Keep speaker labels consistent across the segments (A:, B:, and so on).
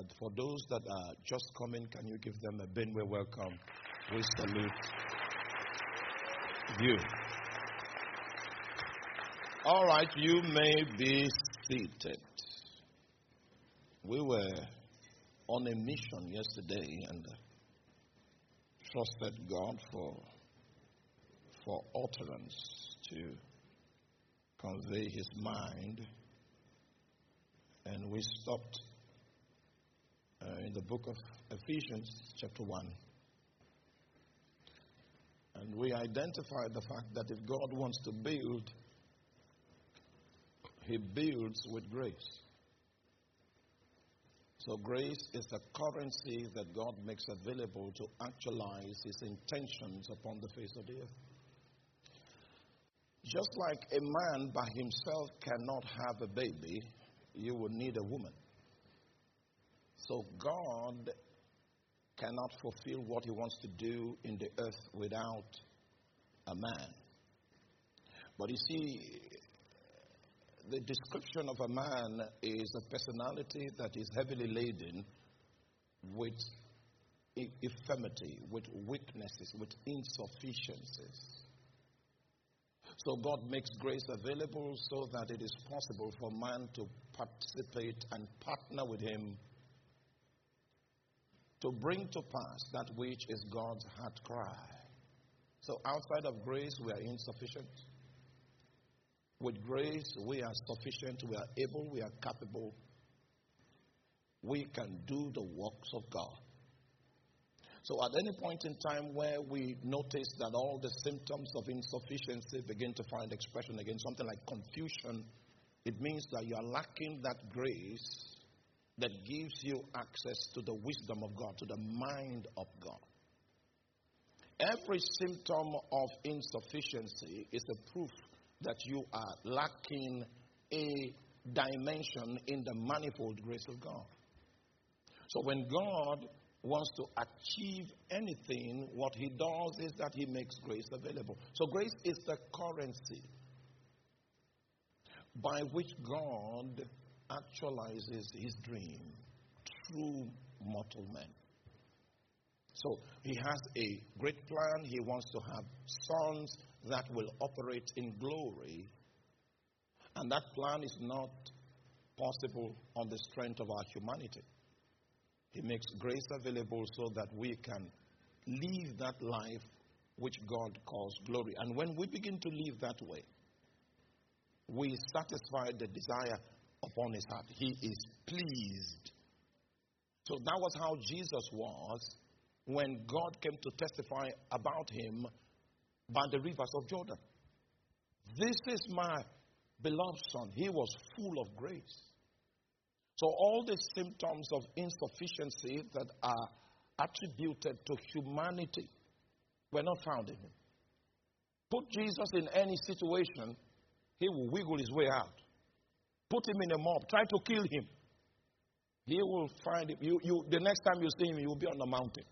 A: For those that are just coming, can you give them a Benway welcome? We salute you. All right, you may be seated. We were on a mission yesterday and trusted God for utterance to convey His mind. And we stopped in the book of Ephesians, chapter 1. And we identified the fact that if God wants to build, He builds with grace. So grace is the currency that God makes available to actualize His intentions upon the face of the earth. Just like a man by himself cannot have a baby, you will need a woman. So God cannot fulfill what He wants to do in the earth without a man. But you see, the description of a man is a personality that is heavily laden with infirmity, with weaknesses, with insufficiencies. So God makes grace available so that it is possible for man to participate and partner with Him to bring to pass that which is God's heart cry. So outside of grace, we are insufficient. With grace, we are sufficient, we are able, we are capable. We can do the works of God. So at any point in time where we notice that all the symptoms of insufficiency begin to find expression again, something like confusion, it means that you are lacking that grace that gives you access to the wisdom of God, to the mind of God. Every symptom of insufficiency is a proof that you are lacking a dimension in the manifold grace of God. So when God wants to achieve anything, what He does is that He makes grace available. So grace is the currency by which God actualizes His dream through mortal men. So He has a great plan. He wants to have sons that will operate in glory. And that plan is not possible on the strength of our humanity. He makes grace available so that we can live that life which God calls glory. And when we begin to live that way, we satisfy the desire upon His heart. He is pleased. So that was how Jesus was when God came to testify about Him by the rivers of Jordan. This is my beloved Son. He was full of grace. So all the symptoms of insufficiency that are attributed to humanity were not found in Him. Put Jesus in any situation, He will wiggle His way out. Put Him in a mob, try to kill Him. He will find Him. The next time you see Him, He will be on the mountain,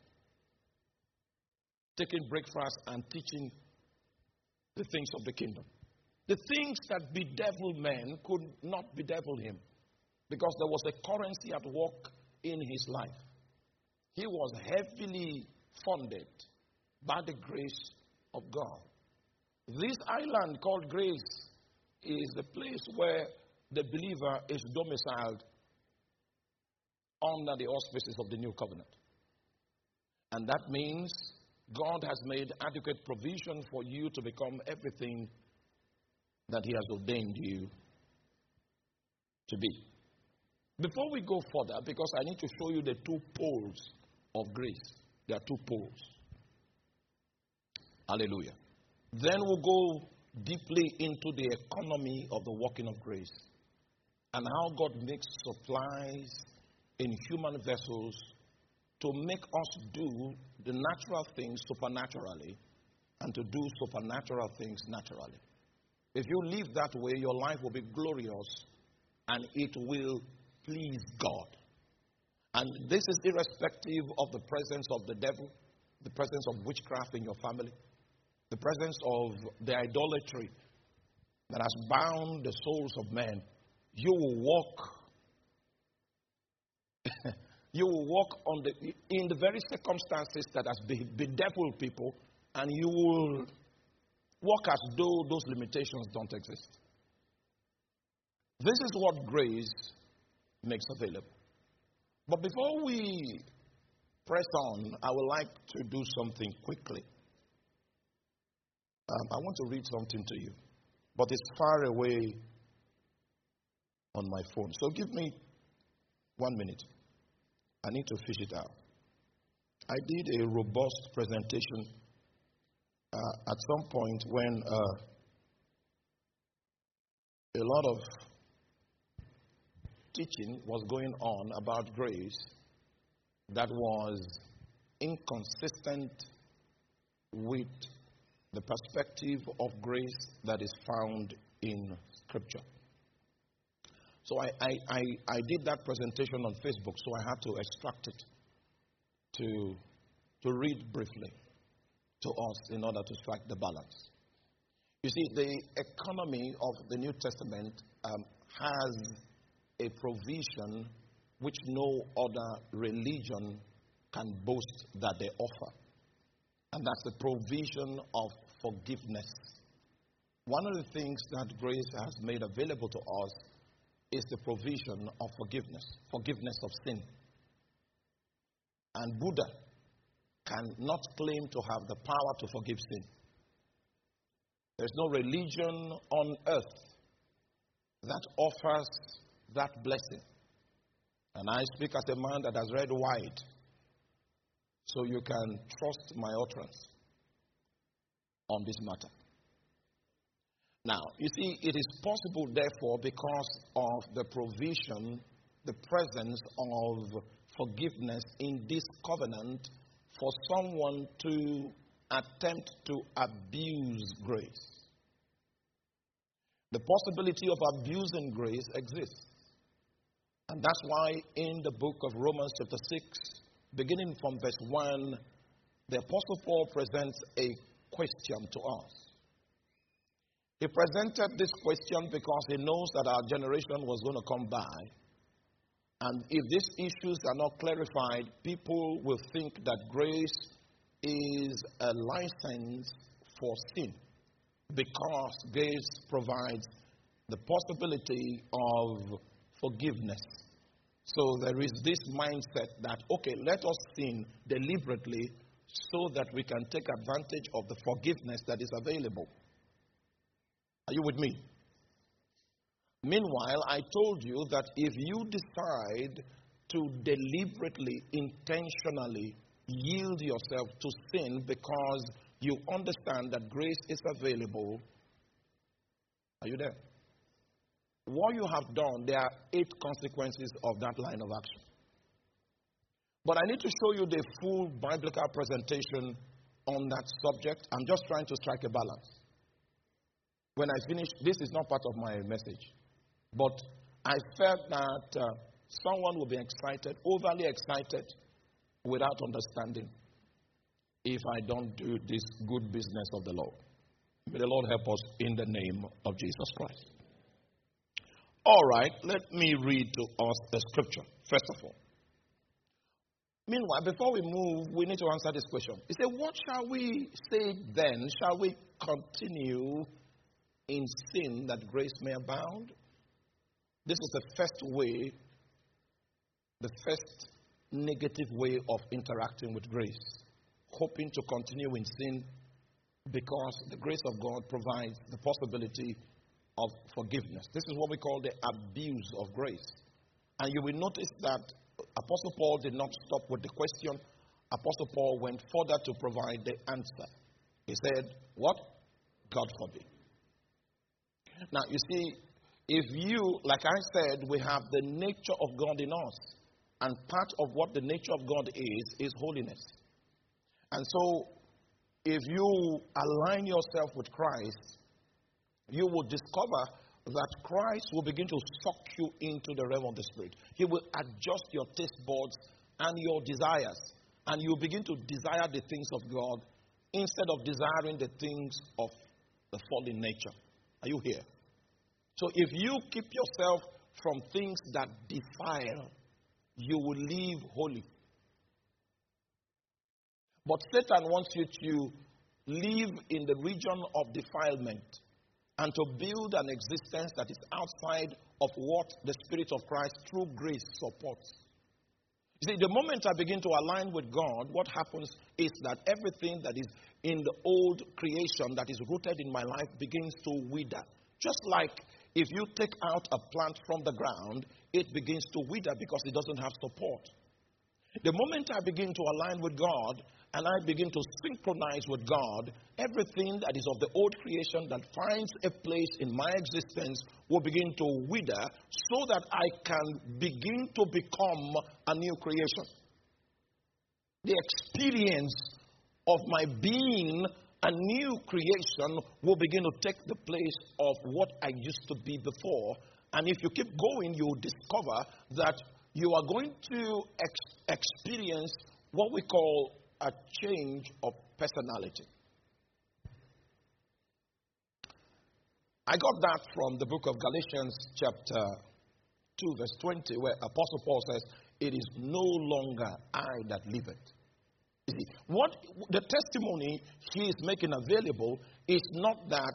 A: taking breakfast and teaching the things of the kingdom. The things that bedevil men could not bedevil Him, because there was a currency at work in His life. He was heavily funded by the grace of God. This island called grace is the place where the believer is domiciled under the auspices of the new covenant. And that means God has made adequate provision for you to become everything that He has ordained you to be. Before we go further, because I need to show you the two poles of grace. There are two poles. Hallelujah. Then we'll go deeply into the economy of the working of grace and how God makes supplies in human vessels to make us do the natural things supernaturally and to do supernatural things naturally. If you live that way, your life will be glorious and it will please God. And this is irrespective of the presence of the devil, the presence of witchcraft in your family, the presence of the idolatry that has bound the souls of men. You will walk You will walk in the very circumstances that has bedeviled people, and you will walk as though those limitations don't exist. This is what grace makes available. But before we press on, I would like to do something quickly. I want to read something to you, but it's far away on my phone. So give me 1 minute. I need to fish it out. I did a robust presentation at some point when a lot of teaching was going on about grace that was inconsistent with the perspective of grace that is found in Scripture. So I did that presentation on Facebook, so I had to extract it to read briefly to us in order to strike the balance. You see, the economy of the New Testament has a provision which no other religion can boast that they offer. And that's the provision of forgiveness. One of the things that grace has made available to us is the provision of forgiveness of sin. And Buddha cannot claim to have the power to forgive sin. There's no religion on earth that offers that blessing. And I speak as a man that has read wide, so you can trust my utterance on this matter. Now, you see, it is possible, therefore, because of the provision, the presence of forgiveness in this covenant, for someone to attempt to abuse grace. The possibility of abusing grace exists. And that's why in the book of Romans chapter 6, beginning from verse 1, the Apostle Paul presents a question to us. He presented this question because he knows that our generation was going to come by. And if these issues are not clarified, people will think that grace is a license for sin, because grace provides the possibility of forgiveness. So there is this mindset that, okay, let us sin deliberately so that we can take advantage of the forgiveness that is available. Are you with me? Meanwhile, I told you that if you decide to deliberately, intentionally yield yourself to sin because you understand that grace is available, are you there? What you have done, there are 8 consequences of that line of action. But I need to show you the full biblical presentation on that subject. I'm just trying to strike a balance. When I finish, this is not part of my message. But I felt that someone will be excited, overly excited, without understanding, if I don't do this good business of the Lord. May the Lord help us in the name of Jesus Christ. All right, let me read to us the scripture, first of all. Meanwhile, before we move, we need to answer this question. He said, what shall we say then? Shall we continue in sin that grace may abound? This is the first way, the first negative way of interacting with grace. Hoping to continue in sin because the grace of God provides the possibility of forgiveness. This is what we call the abuse of grace. And you will notice that Apostle Paul did not stop with the question. Apostle Paul went further to provide the answer. He said, what? God forbid. Now, you see, if you, like I said, we have the nature of God in us. And part of what the nature of God is holiness. And so, if you align yourself with Christ, you will discover that Christ will begin to suck you into the realm of the Spirit. He will adjust your taste buds and your desires. And you will begin to desire the things of God instead of desiring the things of the fallen nature. Are you here? So if you keep yourself from things that defile you will live holy. But Satan wants you to live in the region of defilement and to build an existence that is outside of what the Spirit of Christ through grace supports. You see, the moment I begin to align with God, what happens is that everything that is in the old creation that is rooted in my life begins to wither. Just like if you take out a plant from the ground, it begins to wither because it doesn't have support. The moment I begin to align with God and I begin to synchronize with God, everything that is of the old creation that finds a place in my existence will begin to wither so that I can begin to become a new creation. The experience of my being a new creation will begin to take the place of what I used to be before. And if you keep going, you'll discover that you are going to experience what we call a change of personality. I got that from the book of Galatians chapter 2 verse 20, where Apostle Paul says, "It is no longer I that liveth." You see, what the testimony he is making available is not that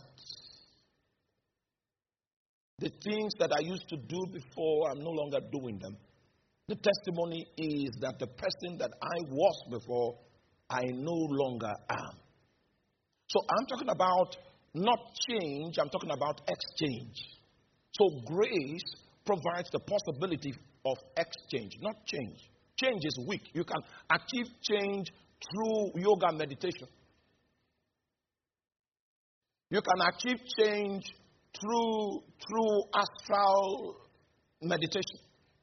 A: the things that I used to do before, I'm no longer doing them. The testimony is that the person that I was before, I no longer am. So I'm talking about not change, I'm talking about exchange. So grace provides the possibility of exchange, not change. Change is weak. You can achieve change through yoga meditation. You can achieve change through astral meditation.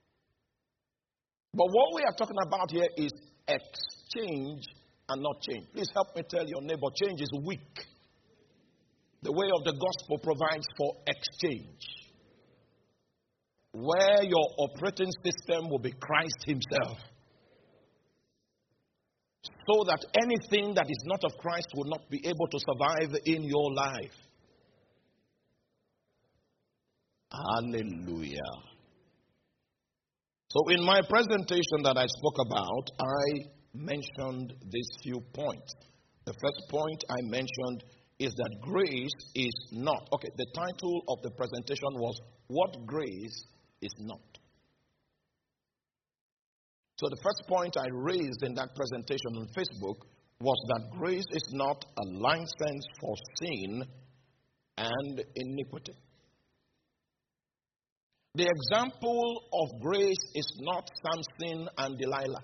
A: But what we are talking about here is exchange and not change. Please help me tell your neighbor, change is weak. The way of the gospel provides for exchange, where your operating system will be Christ himself, so that anything that is not of Christ will not be able to survive in your life. Hallelujah. So in my presentation that I spoke about, I mentioned these few points. The first point I mentioned is that grace is not. Okay, the title of the presentation was What Grace is Not. So the first point I raised in that presentation on Facebook was that grace is not a license for sin and iniquity. The example of grace is not Samson and Delilah.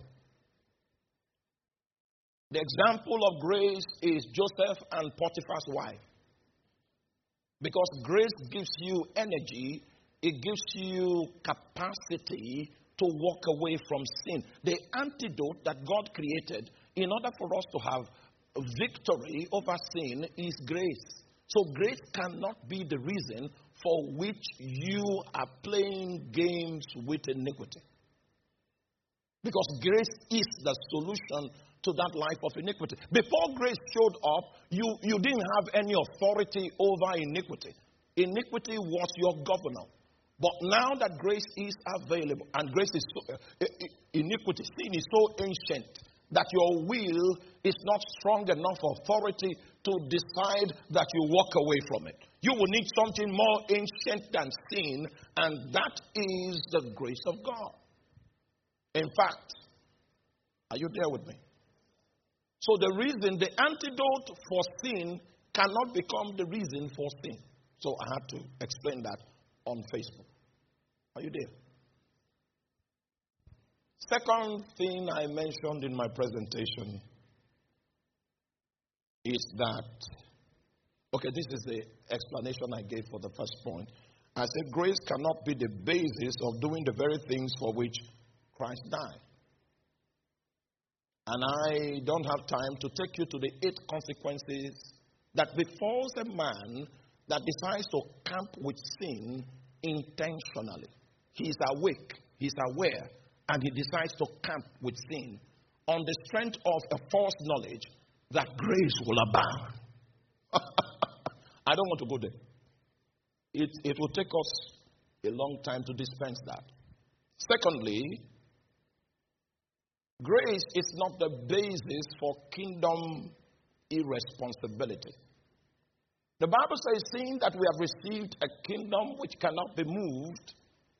A: The example of grace is Joseph and Potiphar's wife. Because grace gives you energy, it gives you capacity to walk away from sin. The antidote that God created in order for us to have victory over sin is grace. So grace cannot be the reason for which you are playing games with iniquity. Because grace is the solution to that life of iniquity. Before grace showed up, you didn't have any authority over iniquity. Iniquity was your governor. But now that grace is available, and grace is iniquity, sin is so ancient that your will is not strong enough authority to decide that you walk away from it. You will need something more ancient than sin, and that is the grace of God. In fact, are you there with me? So the antidote for sin cannot become the reason for sin. So I had to explain that on Facebook. Are you there? Second thing I mentioned in my presentation is that, okay, this is the explanation I gave for the first point. I said grace cannot be the basis of doing the very things for which Christ died. And I don't have time to take you to the 8 consequences that befalls a man that decides to camp with sin intentionally. He is awake, he is aware, and he decides to camp with sin on the strength of a false knowledge that grace will abound. I don't want to go there. It will take us a long time to dispense that. Secondly, grace is not the basis for kingdom irresponsibility. The Bible says, seeing that we have received a kingdom which cannot be moved,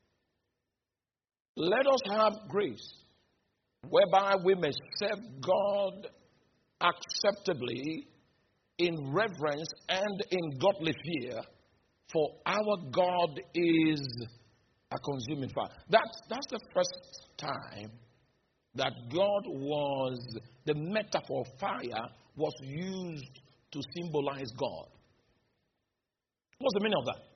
A: let us have grace, whereby we may serve God acceptably in reverence and in godly fear, for our God is a consuming fire. That's the first time that the metaphor fire was used to symbolize God. What's the meaning of that?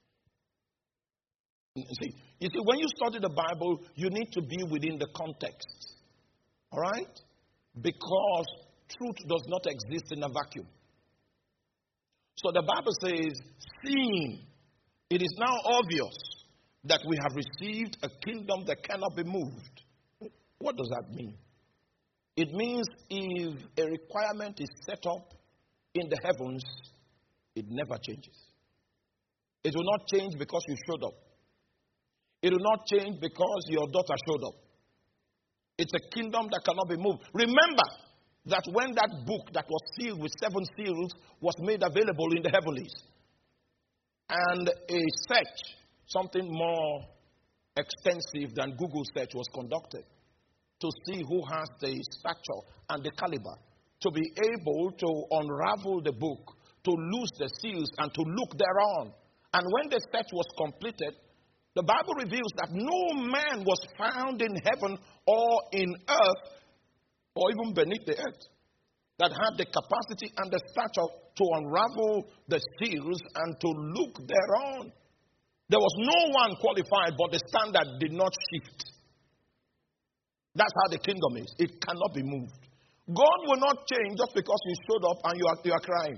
A: You see, when you study the Bible, you need to be within the context. All right? Because truth does not exist in a vacuum. So the Bible says, seeing it is now obvious that we have received a kingdom that cannot be moved. What does that mean? It means if a requirement is set up in the heavens, it never changes. It will not change because you showed up. It will not change because your daughter showed up. It's a kingdom that cannot be moved. Remember that when that book that was sealed with 7 seals was made available in the heavenlies, and a search, something more extensive than Google search, was conducted to see who has the stature and the caliber to be able to unravel the book, to loose the seals, and to look thereon. And when the search was completed, the Bible reveals that no man was found in heaven or in earth or even beneath the earth that had the capacity and the stature to unravel the seals and to look thereon. There was no one qualified, but the standard did not shift. That's how the kingdom is. It cannot be moved. God will not change just because you showed up and you are crying.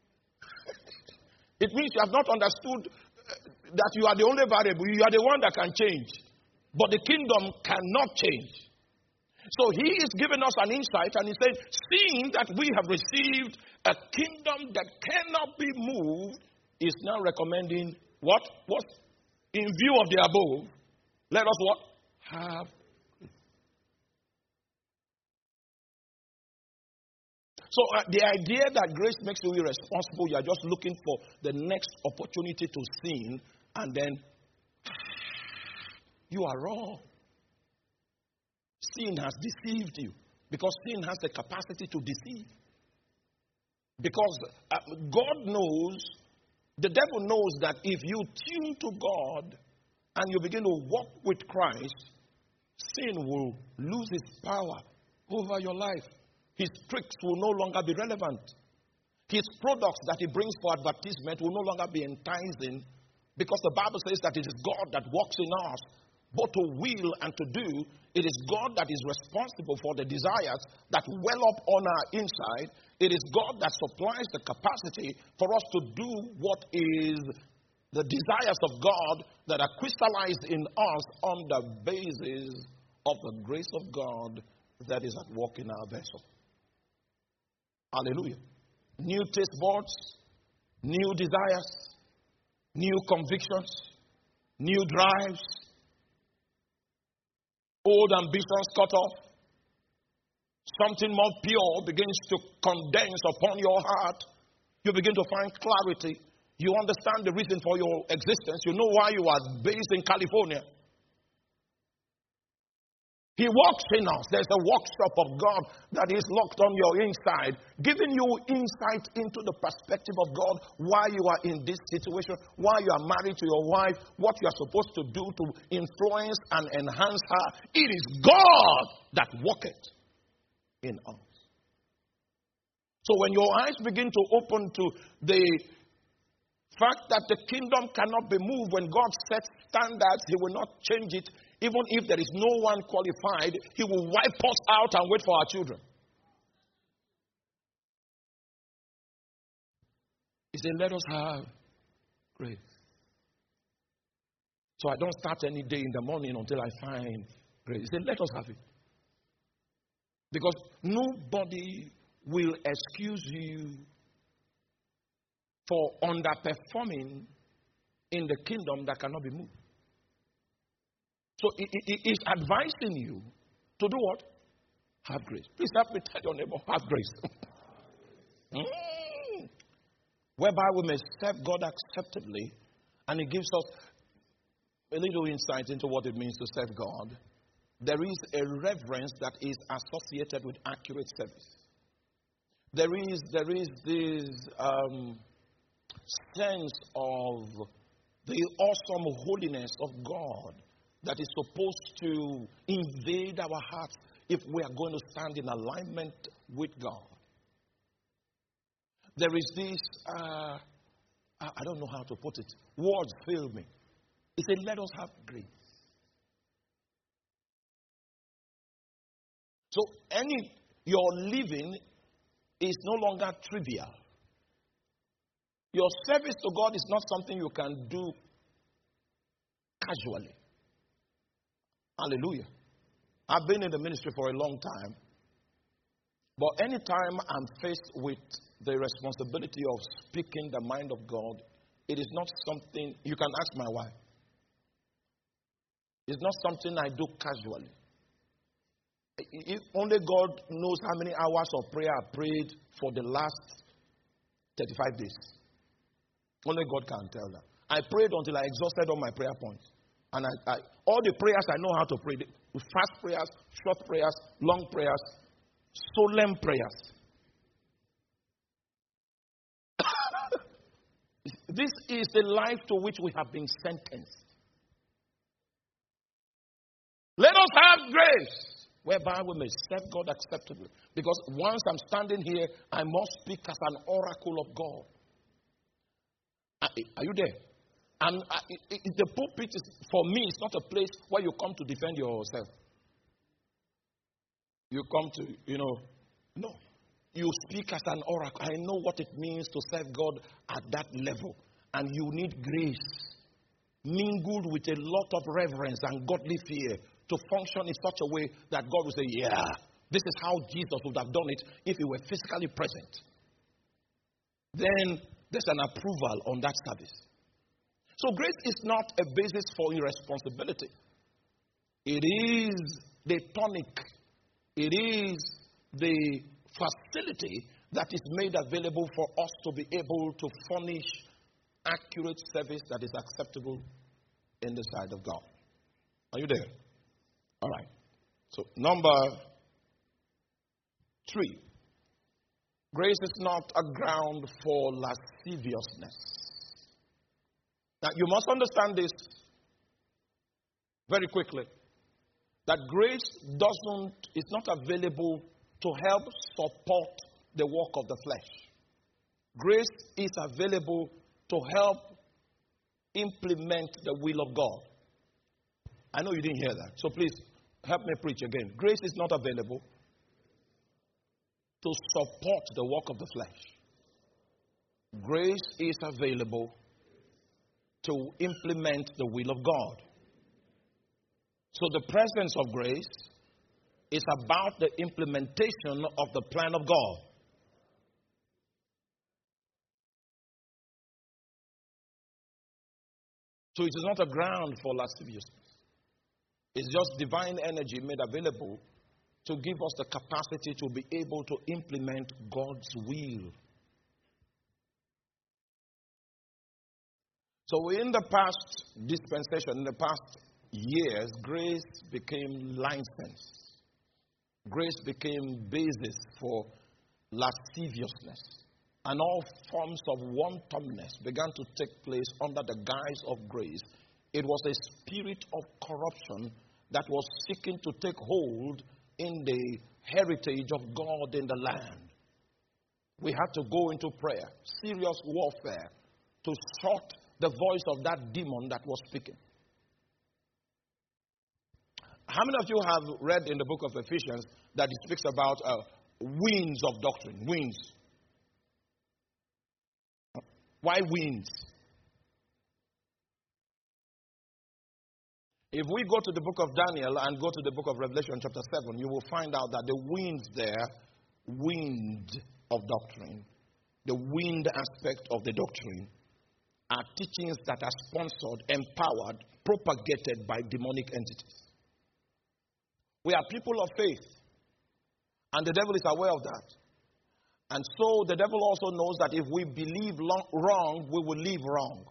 A: It means you have not understood that you are the only variable. You are the one that can change. But the kingdom cannot change. So he is giving us an insight, and he said, seeing that we have received a kingdom that cannot be moved, is now recommending what? What? In view of the above, let us what? Have. So the idea that grace makes you irresponsible, you are just looking for the next opportunity to sin, and then you are wrong. Sin has deceived you, because sin has the capacity to deceive. Because God knows, the devil knows that if you tune to God and you begin to walk with Christ, sin will lose its power over your life. His tricks will no longer be relevant. His products that he brings for advertisement will no longer be enticing, because the Bible says that it is God that works in us, both to will and to do. It is God that is responsible for the desires that well up on our inside. It is God that supplies the capacity for us to do what is the desires of God that are crystallized in us on the basis of the grace of God that is at work in our vessel. Hallelujah. New taste buds, new desires, new convictions, new drives, old ambitions cut off. Something more pure begins to condense upon your heart. You begin to find clarity. You understand the reason for your existence. You know why you are based in California. He works in us. There's a workshop of God that is locked on your inside, giving you insight into the perspective of God, why you are in this situation, why you are married to your wife, what you are supposed to do to influence and enhance her. It is God that worketh in us. So when your eyes begin to open to the fact that the kingdom cannot be moved, when God sets standards, he will not change it. Even if there is no one qualified, he will wipe us out and wait for our children. He said, let us have grace. So I don't start any day in the morning until I find grace. He said, let us have it. Because nobody will excuse you for underperforming in the kingdom that cannot be moved. So it is advising you to do what? Have grace. Please help me tell your neighbor, have grace. Whereby we may serve God acceptably, and it gives us a little insight into what it means to serve God. There is a reverence that is associated with accurate service. There is this sense of the awesome holiness of God that is supposed to invade our hearts if we are going to stand in alignment with God. There is this, I don't know how to put it. Words fail me. He said, let us have grace. So your living is no longer trivial. Your service to God is not something you can do casually. Hallelujah. I've been in the ministry for a long time. But anytime I'm faced with the responsibility of speaking the mind of God, it is not something, you can ask my wife. It's not something I do casually. If only God knows how many hours of prayer I prayed for the last 35 days. Only God can tell that. I prayed until I exhausted all my prayer points. And all the prayers I know how to pray, fast prayers, short prayers, long prayers, solemn prayers. This is the life to which we have been sentenced. Let us have grace, whereby we may serve God acceptably. Because once I'm standing here, I must speak as an oracle of God. Are you there? And the pulpit is, for me, it's not a place where you come to defend yourself. You come to, no. You speak as an oracle. I know what it means to serve God at that level. And you need grace, mingled with a lot of reverence and godly fear, to function in such a way that God will say, yeah, this is how Jesus would have done it if he were physically present. Then there's an approval on that service. So grace is not a basis for irresponsibility. It is the tonic. It is the facility that is made available for us to be able to furnish accurate service that is acceptable in the sight of God. Are you there? All right. So number 3. Grace is not a ground for lasciviousness. Now, you must understand this very quickly. That grace is not available to help support the work of the flesh. Grace is available to help implement the will of God. I know you didn't hear that. So please, help me preach again. Grace is not available to support the work of the flesh. Grace is available to implement the will of God. So the presence of grace is about the implementation of the plan of God. So it is not a ground for lasciviousness. It's just divine energy made available to give us the capacity to be able to implement God's will. So in the past dispensation, in the past years, grace became license. Grace became basis for lasciviousness. And all forms of wantonness began to take place under the guise of grace. It was a spirit of corruption that was seeking to take hold in the heritage of God in the land. We had to go into prayer, serious warfare, to shut the voice of that demon that was speaking. How many of you have read in the book of Ephesians that it speaks about winds of doctrine? Winds. Why winds? If we go to the book of Daniel and go to the book of Revelation chapter 7, you will find out that the winds there, wind of doctrine, the wind aspect of the doctrine, are teachings that are sponsored, empowered, propagated by demonic entities. We are people of faith. And the devil is aware of that. And so the devil also knows that if we believe wrong, we will live wrong.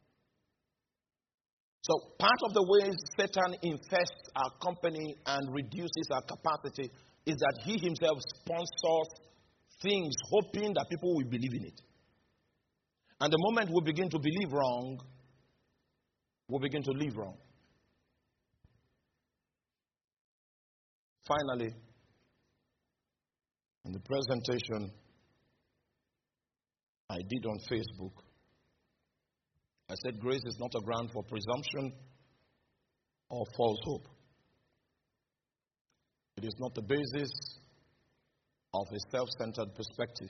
A: So part of the ways Satan infests our company and reduces our capacity is that he himself sponsors things hoping that people will believe in it. And the moment we begin to believe wrong, we begin to live wrong. Finally, in the presentation I did on Facebook, I said grace is not a ground for presumption or false hope. It is not the basis of a self-centered perspective.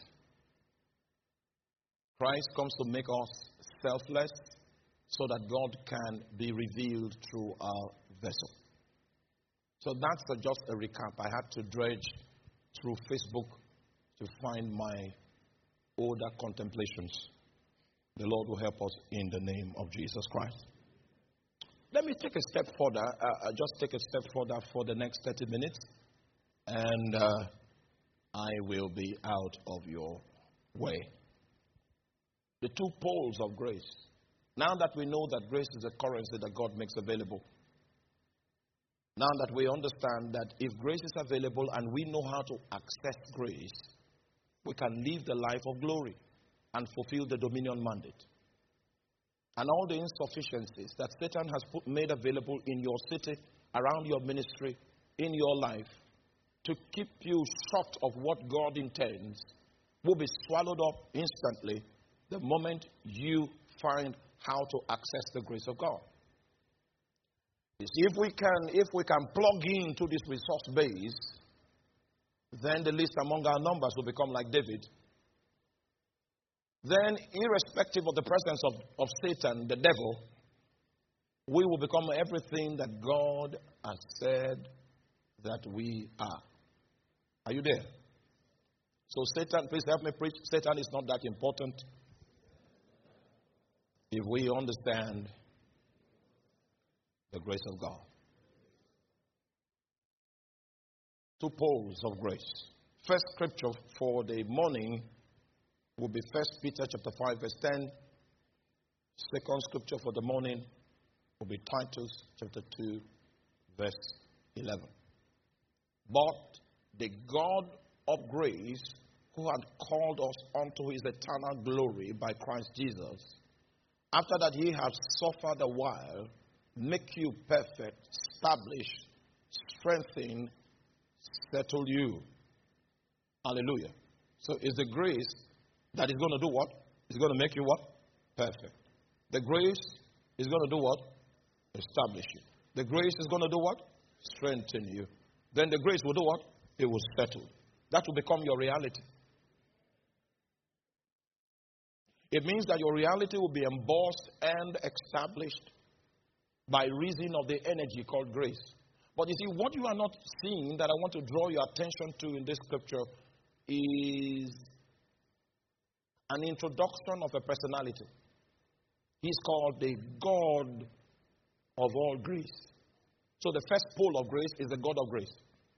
A: Christ comes to make us selfless so that God can be revealed through our vessel. So that's just a recap. I had to dredge through Facebook to find my older contemplations. The Lord will help us in the name of Jesus Christ. Let me take a step further. Just take a step further for the next 30 minutes. And I will be out of your way. The two poles of grace. Now that we know that grace is a currency that God makes available. Now that we understand that if grace is available and we know how to access grace, we can live the life of glory and fulfill the dominion mandate. And all the insufficiencies that Satan has made available in your city, around your ministry, in your life, to keep you short of what God intends, will be swallowed up instantly the moment you find how to access the grace of God. You see, if we can plug into this resource base, then the least among our numbers will become like David. Then, irrespective of the presence of Satan, the devil, we will become everything that God has said that we are. Are you there? So Satan, please help me preach. Satan is not that important if we understand the grace of God. Two poles of grace. First scripture for the morning will be 1 Peter chapter 5 verse 10. Second scripture for the morning will be Titus chapter 2 verse 11. But the God of grace, who had called us unto his eternal glory by Christ Jesus, after that he has suffered a while, make you perfect, establish, strengthen, settle you. Hallelujah. So it's the grace that is going to do what? It's going to make you what? Perfect. The grace is going to do what? Establish you. The grace is going to do what? Strengthen you. Then the grace will do what? It will settle. That will become your reality. It means that your reality will be embossed and established by reason of the energy called grace. But you see, what you are not seeing that I want to draw your attention to in this scripture is an introduction of a personality. He's called the God of all grace. So the first pole of grace is the God of grace.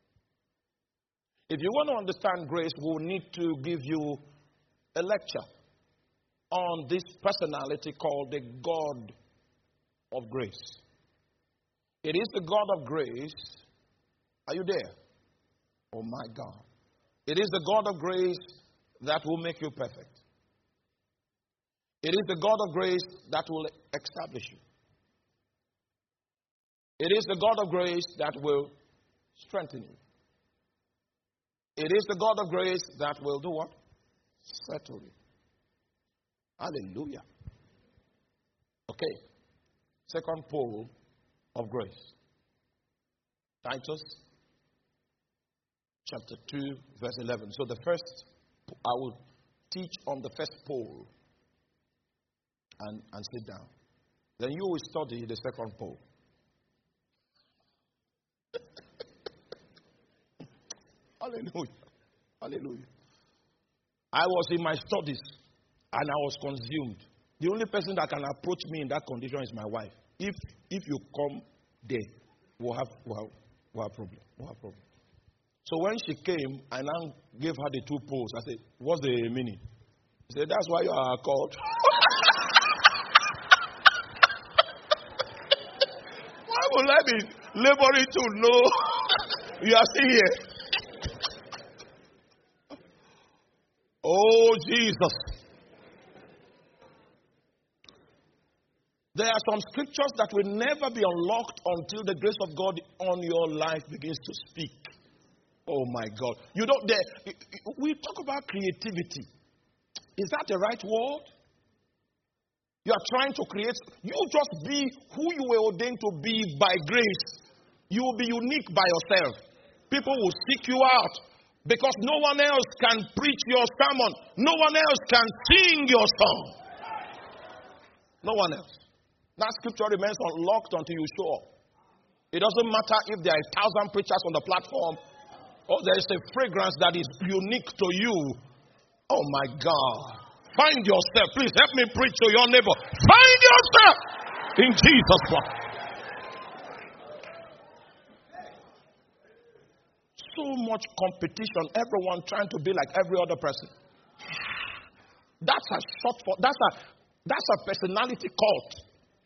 A: If you want to understand grace, we'll need to give you a lecture on this personality called the God of grace. It is the God of grace. Are you there? Oh my God. It is the God of grace that will make you perfect. It is the God of grace that will establish you. It is the God of grace that will strengthen you. It is the God of grace that will do what? Settle you. Hallelujah. Okay. Second pole of grace. Titus chapter 2 verse 11. So the first, I will teach on the first pole and sit down. Then you will study the second pole. Hallelujah. Hallelujah. I was in my studies and I was consumed. The only person that can approach me in that condition is my wife. If you come there, we'll have problem. We'll have problem. So So when she came, I now gave her the 2 poles. I said, what's the meaning? She said, that's why you are called. Why would I be laboring to know you are still here? Oh, Jesus. There are some scriptures that will never be unlocked until the grace of God on your life begins to speak. Oh my God. You don't dare. We talk about creativity. Is that the right word? You are trying to create. You just be who you were ordained to be by grace. You will be unique by yourself. People will seek you out because no one else can preach your sermon. No one else can sing your song. No one else. That scripture remains unlocked until you show up. It doesn't matter if there are 1,000 preachers on the platform or there is a fragrance that is unique to you. Oh my God. Find yourself. Please help me preach to your neighbor. Find yourself in Jesus' name. So much competition. Everyone trying to be like every other person. That's a short for. That's a personality cult.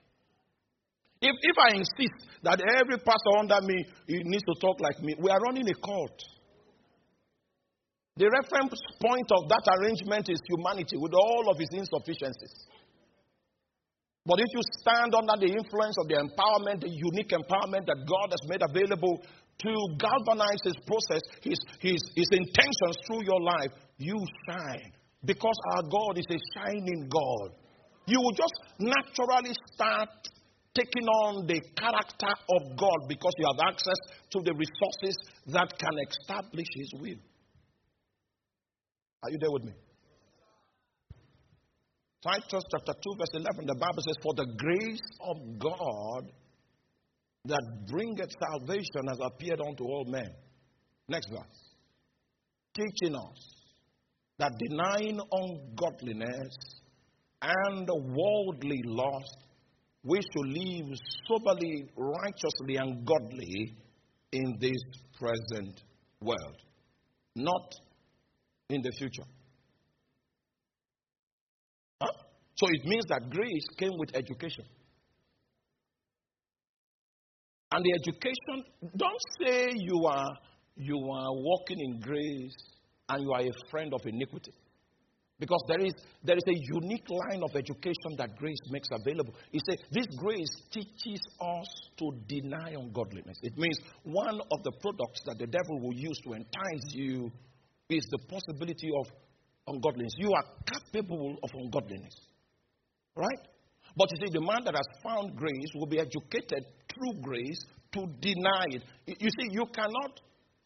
A: If I insist that every pastor under me needs to talk like me, we are running a cult. The reference point of that arrangement is humanity with all of its insufficiencies. But if you stand under the influence of the empowerment, the unique empowerment that God has made available to galvanize His process, His intentions through your life, you shine. Because our God is a shining God. You will just naturally start taking on the character of God because you have access to the resources that can establish His will. Are you there with me? Titus chapter 2 verse 11, the Bible says, for the grace of God that bringeth salvation has appeared unto all men. Next verse. Teaching us that denying ungodliness and worldly lust, we should live soberly, righteously, and godly in this present world. Not in the future. Huh? So it means that grace came with education. And the education, don't say you are walking in grace and you are a friend of iniquity. Because there is a unique line of education that grace makes available. It says this grace teaches us to deny ungodliness. It means one of the products that the devil will use to entice you is the possibility of ungodliness. You are capable of ungodliness. Right? But you see, the man that has found grace will be educated through grace to deny it. You see, you cannot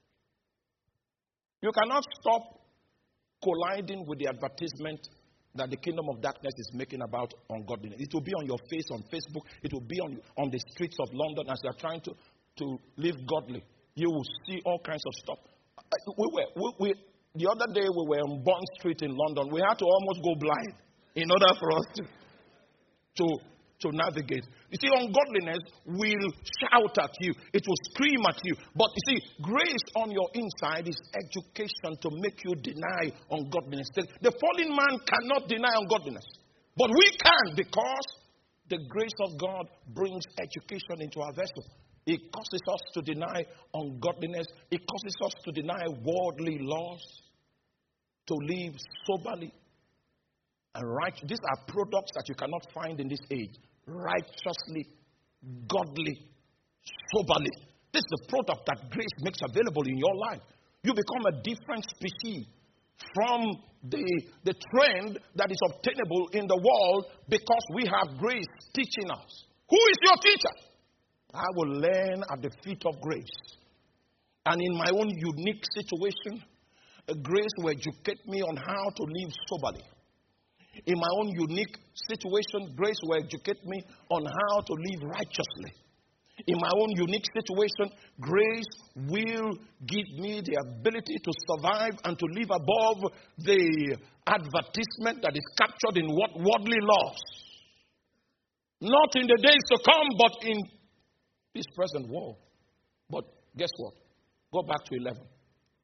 A: stop colliding with the advertisement that the kingdom of darkness is making about ungodliness. It will be on your face on Facebook. It will be on the streets of London as you are trying to live godly. You will see all kinds of stuff. The other day we were on Bond Street in London. We had to almost go blind in order for us to navigate. You see, ungodliness will shout at you. It will scream at you. But you see, grace on your inside is education to make you deny ungodliness. The fallen man cannot deny ungodliness. But we can, because the grace of God brings education into our vessel. It causes us to deny ungodliness. It causes us to deny worldly laws, to live soberly and right. These are products that you cannot find in this age. Righteously, godly, soberly. This is the product that grace makes available in your life. You become a different species from the trend that is obtainable in the world because we have grace teaching us. Who is your teacher? I will learn at the feet of grace. And in my own unique situation, grace will educate me on how to live soberly. In my own unique situation, grace will educate me on how to live righteously. In my own unique situation, grace will give me the ability to survive and to live above the advertisement that is captured in worldly laws. Not in the days to come, but in this present world. But guess what? Go back to 11.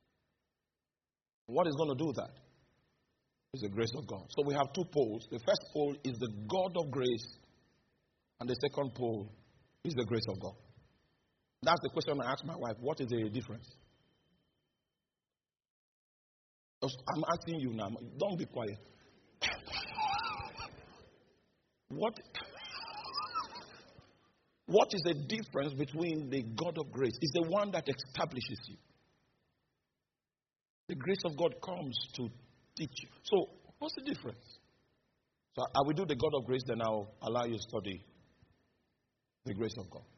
A: What is going to do that? It's the grace of God. So we have two poles. The first pole is the God of grace, and the second pole is the grace of God. That's the question I asked my wife. What is the difference? I'm asking you now. Don't be quiet. What is the difference between the God of grace? It's the one that establishes you. The grace of God comes to teach you. So, what's the difference? So, I will do the God of grace, then I'll allow you to study the grace of God.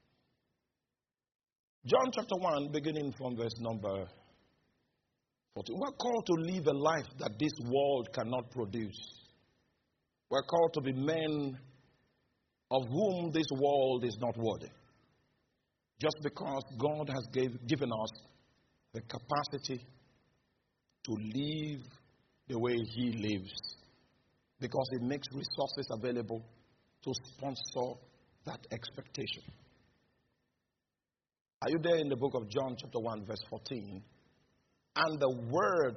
A: John chapter 1, beginning from verse number 14. We're called to live a life that this world cannot produce. We're called to be men of whom this world is not worthy. Just because God has given us the capacity to live the way He lives. Because He makes resources available to sponsor that expectation. Are you there in the book of John chapter 1 verse 14? And the word,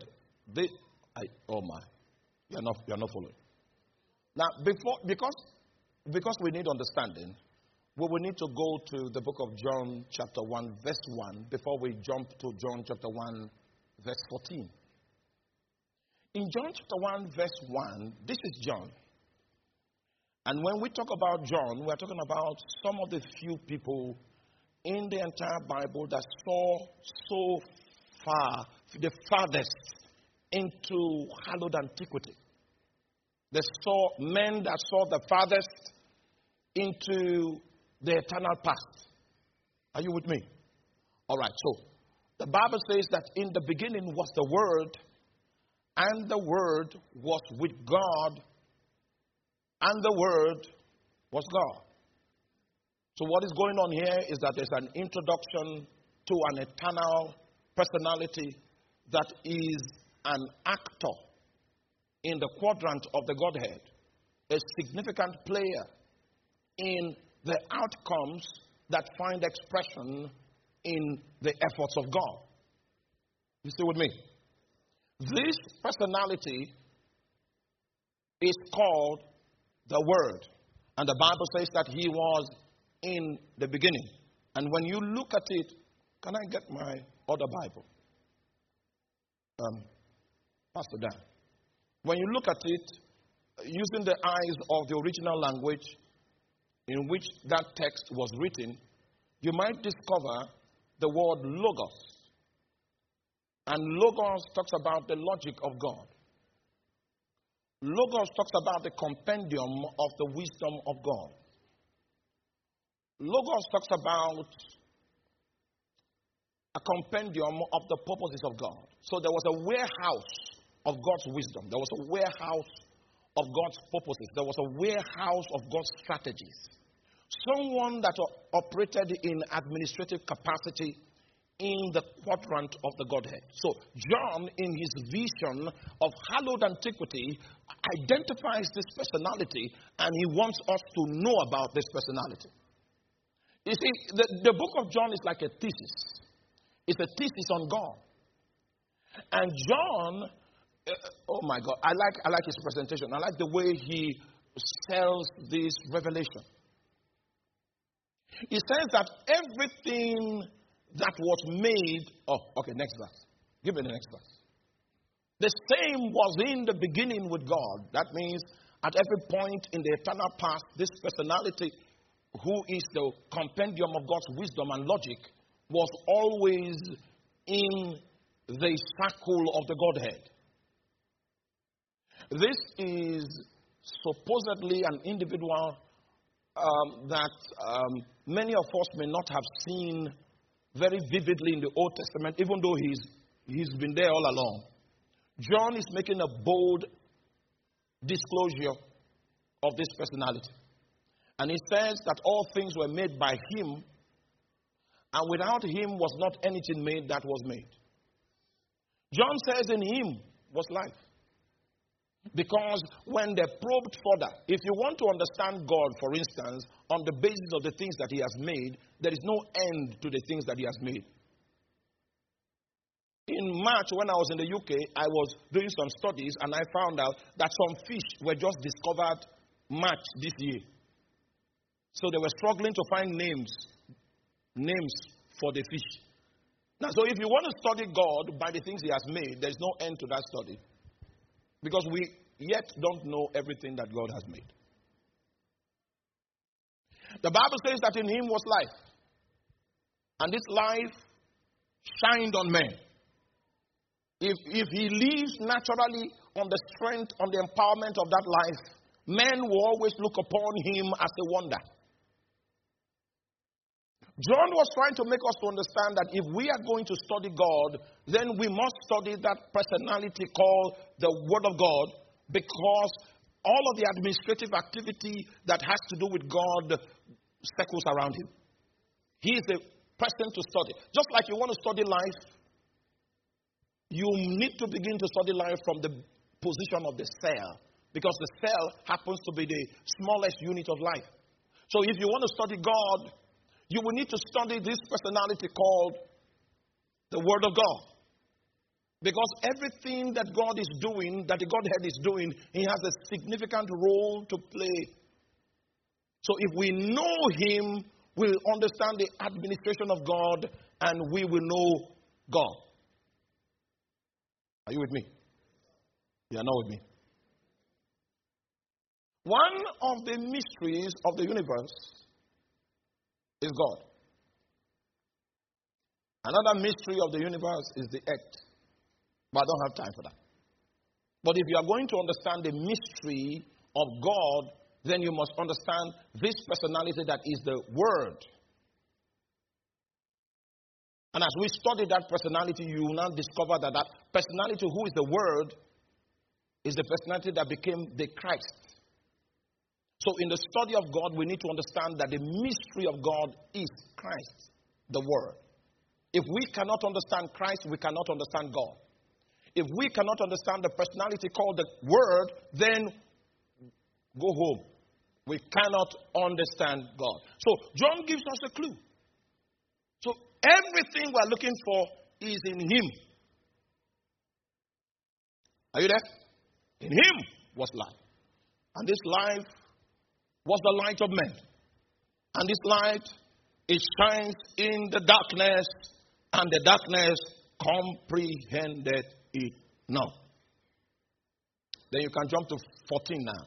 A: you're not following. Now, because we need understanding, we will need to go to the book of John chapter 1 verse 1 before we jump to John chapter 1 verse 14. In John chapter 1 verse 1, this is John. And when we talk about John, we are talking about some of the few people in the entire Bible that saw so far, the farthest into hallowed antiquity. They saw men that saw the farthest into the eternal past. Are you with me? All right, so the Bible says that in the beginning was the Word, and the Word was with God, and the Word was God. So what is going on here is that there's an introduction to an eternal personality that is an actor in the quadrant of the Godhead, a significant player in the outcomes that find expression in the efforts of God. You see with me? This personality is called the Word. And the Bible says that He was in the beginning. And when you look at it, can I get my other Bible? Pastor Dan. When you look at it, using the eyes of the original language in which that text was written, you might discover the word logos. And logos talks about the logic of God. Logos talks about the compendium of the wisdom of God. Logos talks about a compendium of the purposes of God. So there was a warehouse of God's wisdom. There was a warehouse of God's purposes. There was a warehouse of God's strategies. Someone that operated in administrative capacity in the quadrant of the Godhead. So John, in his vision of hallowed antiquity, identifies this personality, and he wants us to know about this personality. You see, the book of John is like a thesis. It's a thesis on God. And John, oh my God, I like his presentation. I like the way he sells this revelation. He says that everything that was made, next verse. Give me the next verse. The same was in the beginning with God. That means at every point in the eternal past, this personality, who is the compendium of God's wisdom and logic, was always in the circle of the Godhead. This is supposedly an individual that many of us may not have seen very vividly in the Old Testament, even though he's been there all along. John is making a bold disclosure of this personality. And he says that all things were made by him, and without him was not anything made that was made. John says in him was life. Because when they probed further, if you want to understand God, for instance, on the basis of the things that He has made, there is no end to the things that He has made. In March, when I was in the UK, I was doing some studies and I found out that some fish were just discovered March this year. So they were struggling to find names for the fish. Now, so if you want to study God by the things He has made, there's no end to that study. Because we yet don't know everything that God has made. The Bible says that in Him was life. And this life shined on men. If He lives naturally on the strength, on the empowerment of that life, men will always look upon Him as a wonder. John was trying to make us to understand that if we are going to study God, then we must study that personality called the Word of God, because all of the administrative activity that has to do with God circles around Him. He is the person to study. Just like you want to study life, you need to begin to study life from the position of the cell, because the cell happens to be the smallest unit of life. So if you want to study God, you will need to study this personality called the Word of God. Because everything that God is doing, that the Godhead is doing, He has a significant role to play. So if we know Him, we'll understand the administration of God, and we will know God. Are you with me? You are not with me. One of the mysteries of the universe is God. Another mystery of the universe is the earth. But I don't have time for that. But if you are going to understand the mystery of God, then you must understand this personality that is the Word. And as we study that personality, you will now discover that that personality, who is the Word, is the personality that became the Christ. So in the study of God, we need to understand that the mystery of God is Christ, the Word. If we cannot understand Christ, we cannot understand God. If we cannot understand the personality called the Word, then go home. We cannot understand God. So John gives us a clue. So everything we're looking for is in Him. Are you there? In Him was life. And this life was the light of men. And this light, it shines in the darkness, and the darkness comprehended it not. Then you can jump to 14 now.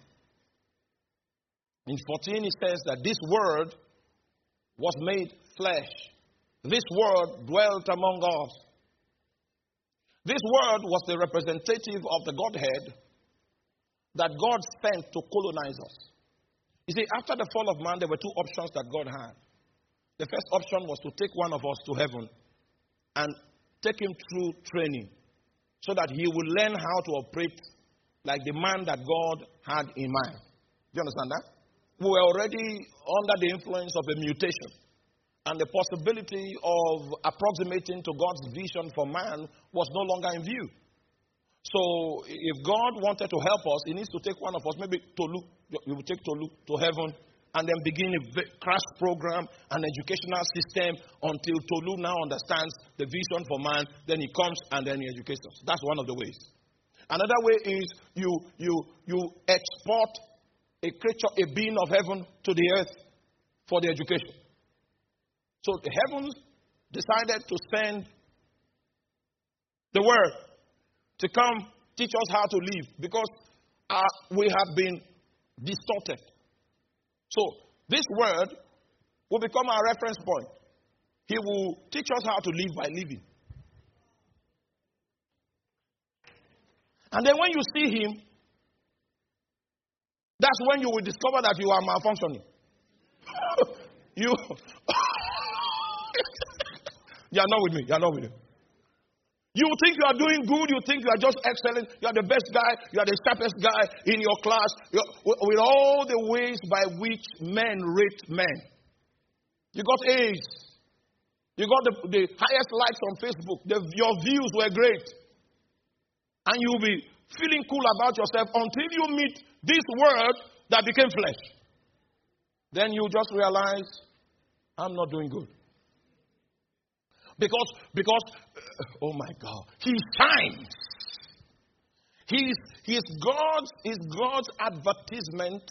A: In 14 it says that this Word was made flesh. This Word dwelt among us. This Word was the representative of the Godhead that God sent to colonize us. You see, after the fall of man, there were two options that God had. The first option was to take one of us to heaven and take him through training so that he would learn how to operate like the man that God had in mind. Do you understand that? We were already under the influence of a mutation, and the possibility of approximating to God's vision for man was no longer in view. So if God wanted to help us, He needs to take one of us, maybe Tolu. You will take Tolu to heaven and then begin a crash program, an educational system until Tolu now understands the vision for man. Then he comes and then he educates us. That's one of the ways. Another way is you export a creature, a being of heaven to the earth for the education. So the heavens decided to send the Word to come teach us how to live, because we have been distorted. So this Word will become our reference point. He will teach us how to live by living. And then when you see Him, that's when you will discover that you are malfunctioning. You are not with me. You are not with me. You think you are doing good. You think you are just excellent. You are the best guy. You are the sharpest guy in your class. With all the ways by which men rate men. You got A's. You got the highest likes on Facebook. Your views were great. And you'll be feeling cool about yourself until you meet this Word that became flesh. Then you just realize, I'm not doing good. Because Oh my God. He shines. He's God's advertisement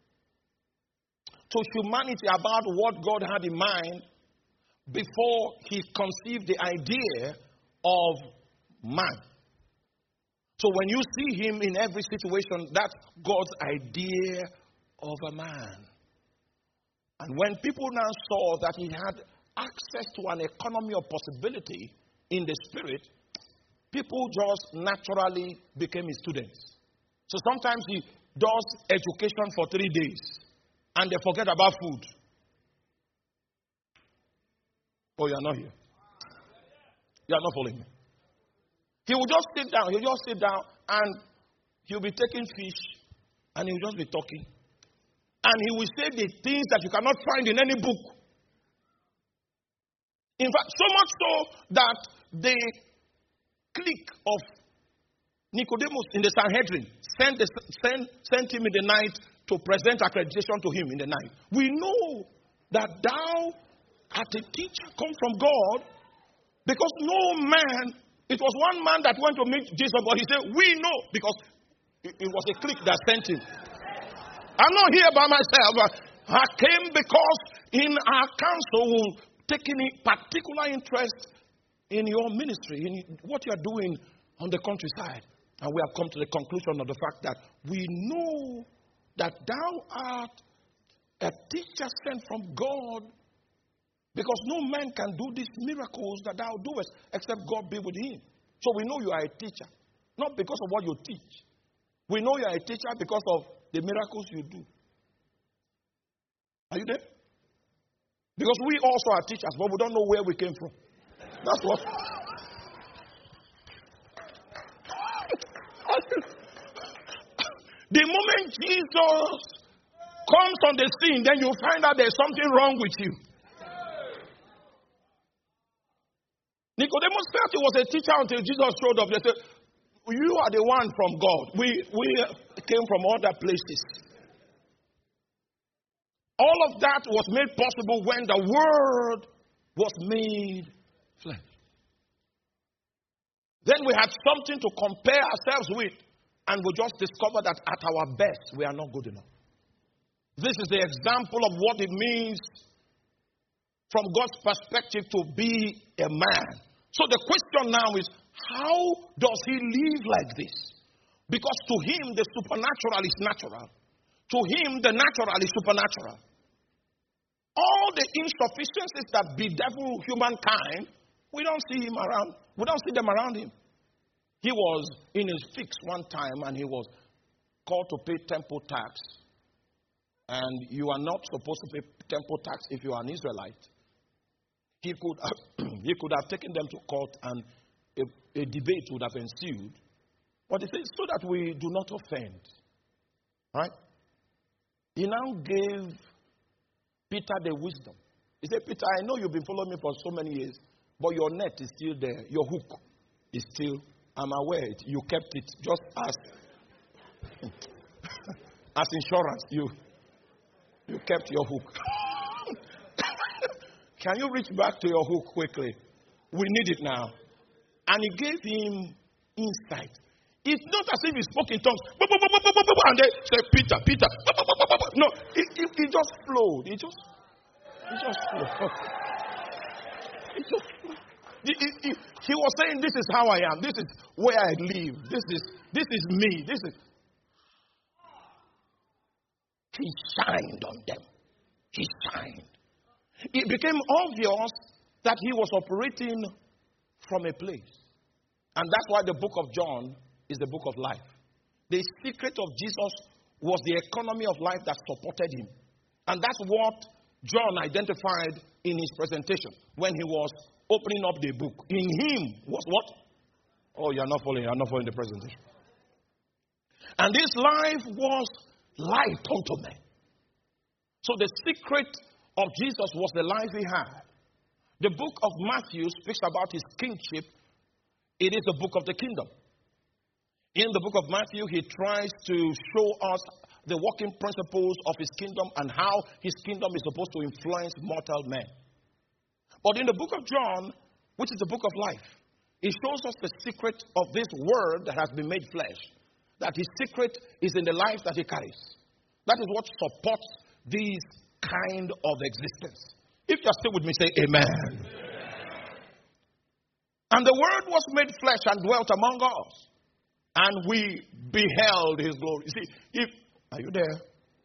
A: to humanity about what God had in mind before he conceived the idea of man. So when you see him in every situation, that's God's idea of a man. And when people now saw that he had access to an economy of possibility in the spirit, people just naturally became his students. So sometimes he does education for 3 days and they forget about food. Oh, you're not here. You're not following me. He will just sit down. He'll just sit down and he'll be taking fish and he'll just be talking. And he will say the things that you cannot find in any book. In fact, so much so that the clique of Nicodemus in the Sanhedrin sent him in the night to present accreditation to him in the night. We know that thou art a teacher come from God, because no man, it was one man that went to meet Jesus, but he said, we know, because it was a clique that sent him. I'm not here by myself. I came because in our council we're taking a particular interest in your ministry, in what you're doing on the countryside. And we have come to the conclusion of the fact that we know that thou art a teacher sent from God, because no man can do these miracles that thou doest except God be with him. So we know you are a teacher, not because of what you teach. We know you are a teacher because of the miracles you do. Are you there? Because we also are teachers, but we don't know where we came from. That's what. The moment Jesus comes on the scene, then you find out there's something wrong with you. Nicodemus felt he was a teacher until Jesus showed up. They said, you are the one from God. We came from other places. All of that was made possible when the Word was made flesh. Then we had something to compare ourselves with, and we just discovered that at our best, we are not good enough. This is the example of what it means from God's perspective to be a man. So the question now is, how does he live like this? Because to him, the supernatural is natural. To him, the natural is supernatural. All the insufficiencies that bedevil humankind, we don't see him around. We don't see them around him. He was in his fix one time and he was called to pay temple tax. And you are not supposed to pay temple tax if you are an Israelite. He could have taken them to court and a debate would have ensued. But he said, so that we do not offend. Right? He now gave Peter the wisdom. He said, Peter, I know you've been following me for so many years, but your net is still there. Your hook is still, I'm aware, you kept it just as insurance. You kept your hook. Can you reach back to your hook quickly? We need it now. And he gave him insight. It's not as if he spoke in tongues. And they said, Peter, Peter. No, it just flowed. It just flowed. He was saying, this is how I am. This is where I live. This is me. He shined on them. He shined. It became obvious that he was operating from a place. And that's why the book of John is the book of life. The secret of Jesus was the economy of life that supported him. And that's what John identified in his presentation when he was opening up the book. In him was what? Oh, you're not following the presentation. And this life was light unto men. So the secret of Jesus was the life he had. The book of Matthew speaks about his kingship. It is the book of the kingdom. In the book of Matthew, he tries to show us the working principles of his kingdom and how his kingdom is supposed to influence mortal men. But in the book of John, which is the book of life, He shows us the secret of this word that has been made flesh. That his secret is in the life that he carries. That is what supports this kind of existence. If you are still with me, say amen. And the word was made flesh and dwelt among us. And we beheld his glory. See, are you there?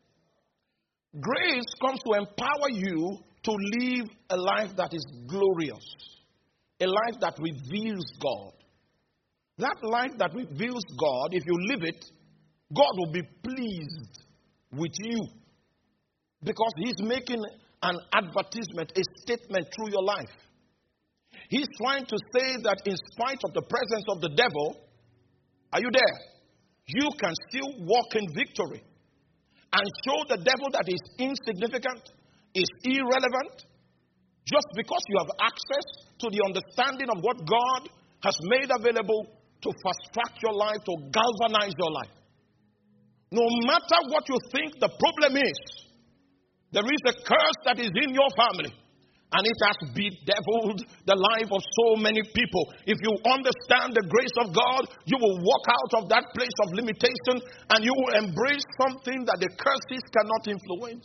A: Grace comes to empower you to live a life that is glorious. A life that reveals God. That life that reveals God, if you live it, God will be pleased with you. Because he's making an advertisement, a statement through your life. He's trying to say that in spite of the presence of the devil, are you there? You can still walk in victory and show the devil that is insignificant, is irrelevant, just because you have access to the understanding of what God has made available to fast track your life, to galvanize your life. No matter what you think the problem is, there is a curse that is in your family. And it has bedeviled the life of so many people. If you understand the grace of God, you will walk out of that place of limitation and you will embrace something that the curses cannot influence.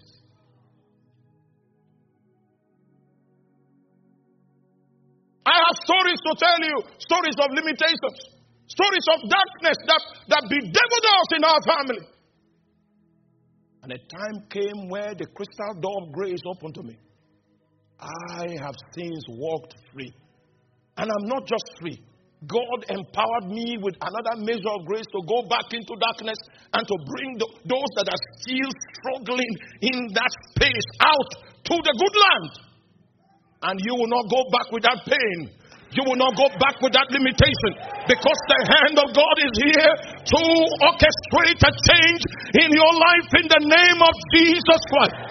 A: I have stories to tell you, stories of limitations, stories of darkness that bedeviled us in our family. And a time came where the crystal door of grace opened to me. I have since walked free. And I'm not just free. God empowered me with another measure of grace to go back into darkness and to bring those that are still struggling in that space out to the good land. And you will not go back with that pain. You will not go back with that limitation. Because the hand of God is here to orchestrate a change in your life in the name of Jesus Christ.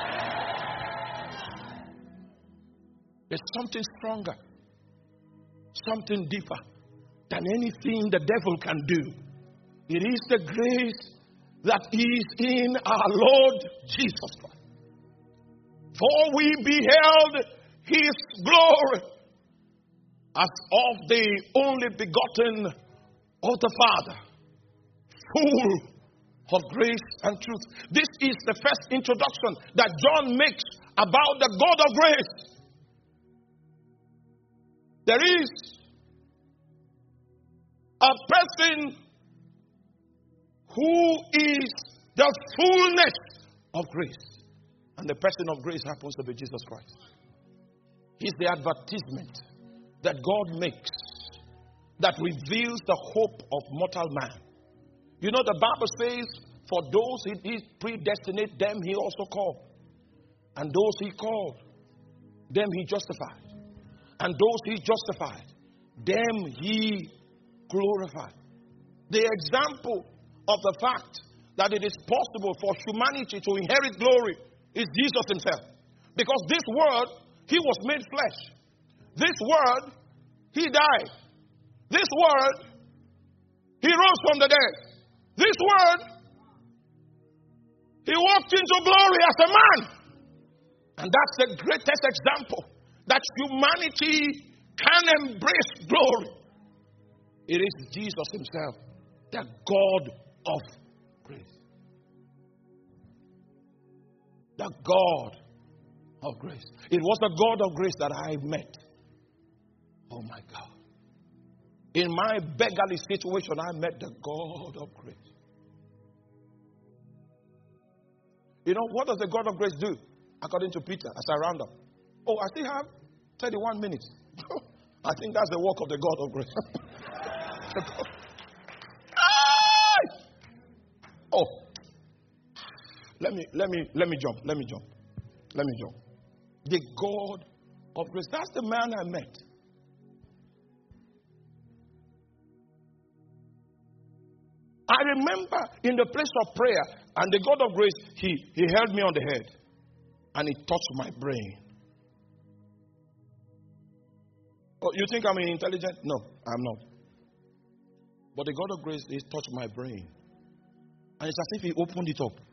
A: There's something stronger, something deeper than anything the devil can do. It is the grace that is in our Lord Jesus Christ. For we beheld his glory as of the only begotten of the Father, full of grace and truth. This is the first introduction that John makes about the God of grace. There is a person who is the fullness of grace. And the person of grace happens to be Jesus Christ. He's the advertisement that God makes that reveals the hope of mortal man. You know, the Bible says, for those he predestinate, them he also called. And those he called, them he justified. And those he justified, them he glorified. The example of the fact that it is possible for humanity to inherit glory is Jesus himself. Because this word, he was made flesh. This word, he died. This word, he rose from the dead. This word, he walked into glory as a man. And that's the greatest example that humanity can embrace glory. It is Jesus himself, the God of grace. The God of grace. It was the God of grace that I met. Oh my God. In my beggarly situation, I met the God of grace. You know, what does the God of grace do? According to Peter, as I round up. Oh, I still have 31 minutes. I think that's the work of the God of grace. Oh, let me jump. The God of grace. That's the man I met. I remember in the place of prayer, and the God of grace, he held me on the head, and he touched my brain. Oh, you think I'm intelligent? No, I'm not. But the God of grace, he touched my brain. And it's as if he opened it up.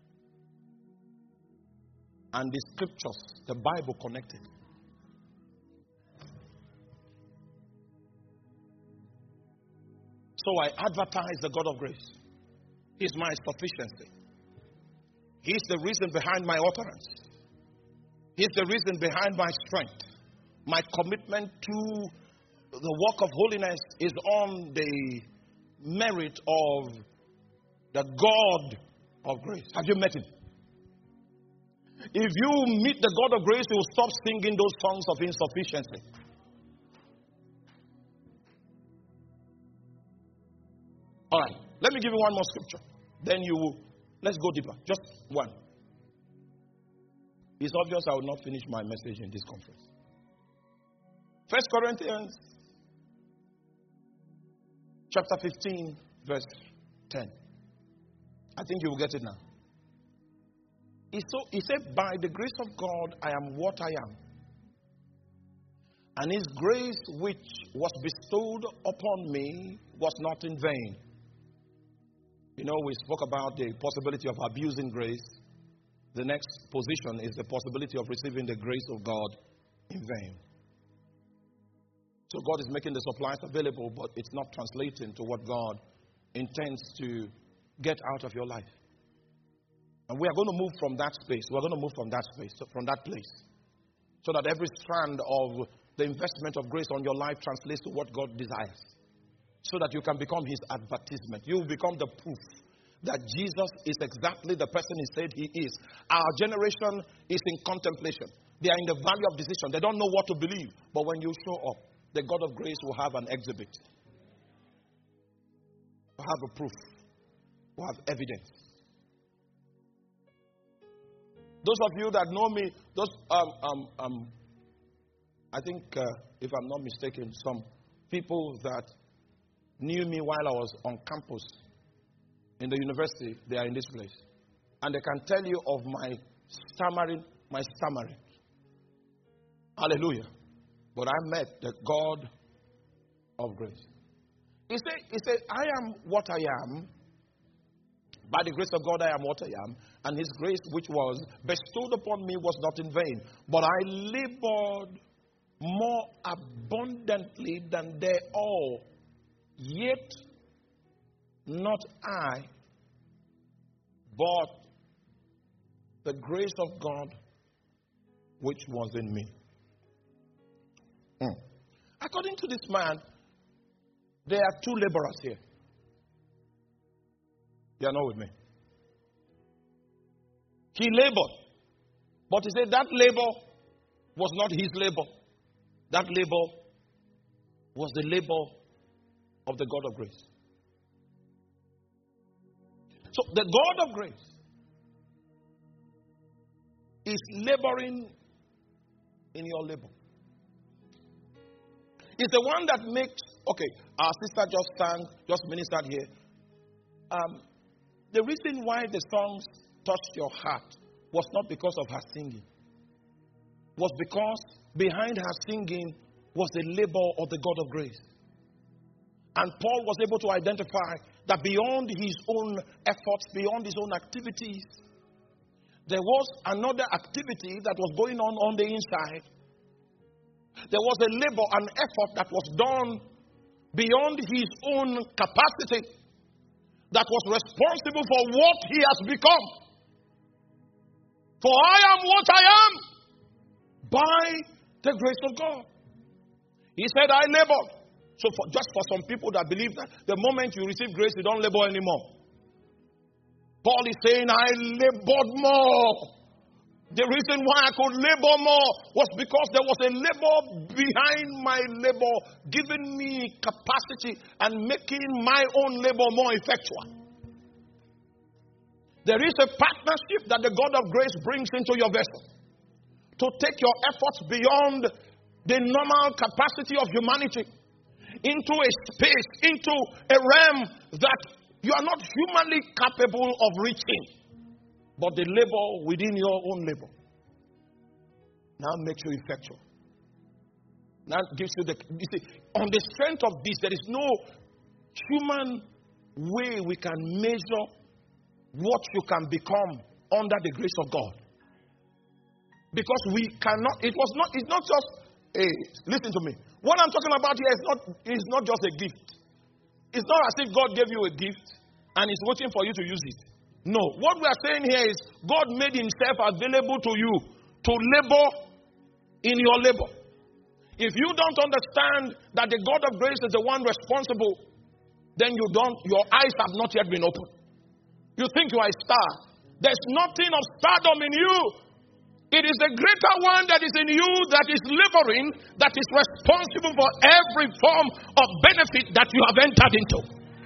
A: And the scriptures, the Bible connected. So I advertise the God of grace. He's my sufficiency. He's the reason behind my utterance. He's the reason behind my strength. My commitment to the work of holiness is on the merit of the God of grace. Have you met him? If you meet the God of grace, you will stop singing those songs of insufficiency. All right, let me give you one more scripture. Then you will, let's go deeper. Just one. It's obvious I will not finish my message in this conference. 1 Corinthians chapter 15, verse 10. I think you will get it now. He said, by the grace of God, I am what I am. And his grace which was bestowed upon me was not in vain. You know, we spoke about the possibility of abusing grace. The next position is the possibility of receiving the grace of God in vain. So God is making the supplies available, but it's not translating to what God intends to get out of your life. And we are going to move from that space. We're going to move from that space, from that place. So that every strand of the investment of grace on your life translates to what God desires. So that you can become his advertisement. You will become the proof that Jesus is exactly the person he said he is. Our generation is in contemplation. They are in the valley of decision. They don't know what to believe. But when you show up, the God of grace will have an exhibit. Will have a proof. Will have evidence. Those of you that know me, I think, if I'm not mistaken, some people that knew me while I was on campus in the university, they are in this place. And they can tell you of my stammering. Hallelujah. But I met the God of grace. He said, I am what I am. By the grace of God, I am what I am. And his grace which was bestowed upon me was not in vain. But I labored more abundantly than they all. Yet not I, but the grace of God which was in me. According to this man, there are two laborers here. You are not with me. He labored. But he said that labor was not his labor. That labor was the labor of the God of grace. So the God of grace is laboring in your labor. It's the one that makes, okay, our sister just ministered here. The reason why the songs touched your heart was not because of her singing. Was because behind her singing was the labor of the God of grace. And Paul was able to identify that beyond his own efforts, beyond his own activities, there was another activity that was going on the inside. There was a labor, an effort that was done beyond his own capacity that was responsible for what he has become. For I am what I am by the grace of God. He said, I labored. So just for some people that believe that the moment you receive grace, you don't labor anymore. Paul is saying, I labored more. The reason why I could labor more was because there was a labor behind my labor, giving me capacity and making my own labor more effectual. There is a partnership that the God of grace brings into your vessel to take your efforts beyond the normal capacity of humanity into a space, into a realm that you are not humanly capable of reaching. But the labor within your own labor now makes you effectual. Now gives you you see, on the strength of this, there is no human way we can measure what you can become under the grace of God. Because we cannot, it's not just listen to me. What I'm talking about here is not just a gift. it's not as if God gave you a gift and is waiting for you to use it. No. What we are saying here is God made himself available to you to labor in your labor. If you don't understand that the God of grace is the one responsible, then your eyes have not yet been opened. You think you are a star. There's nothing of stardom in you. It is the greater one that is in you that is laboring, that is responsible for every form of benefit that you have entered into.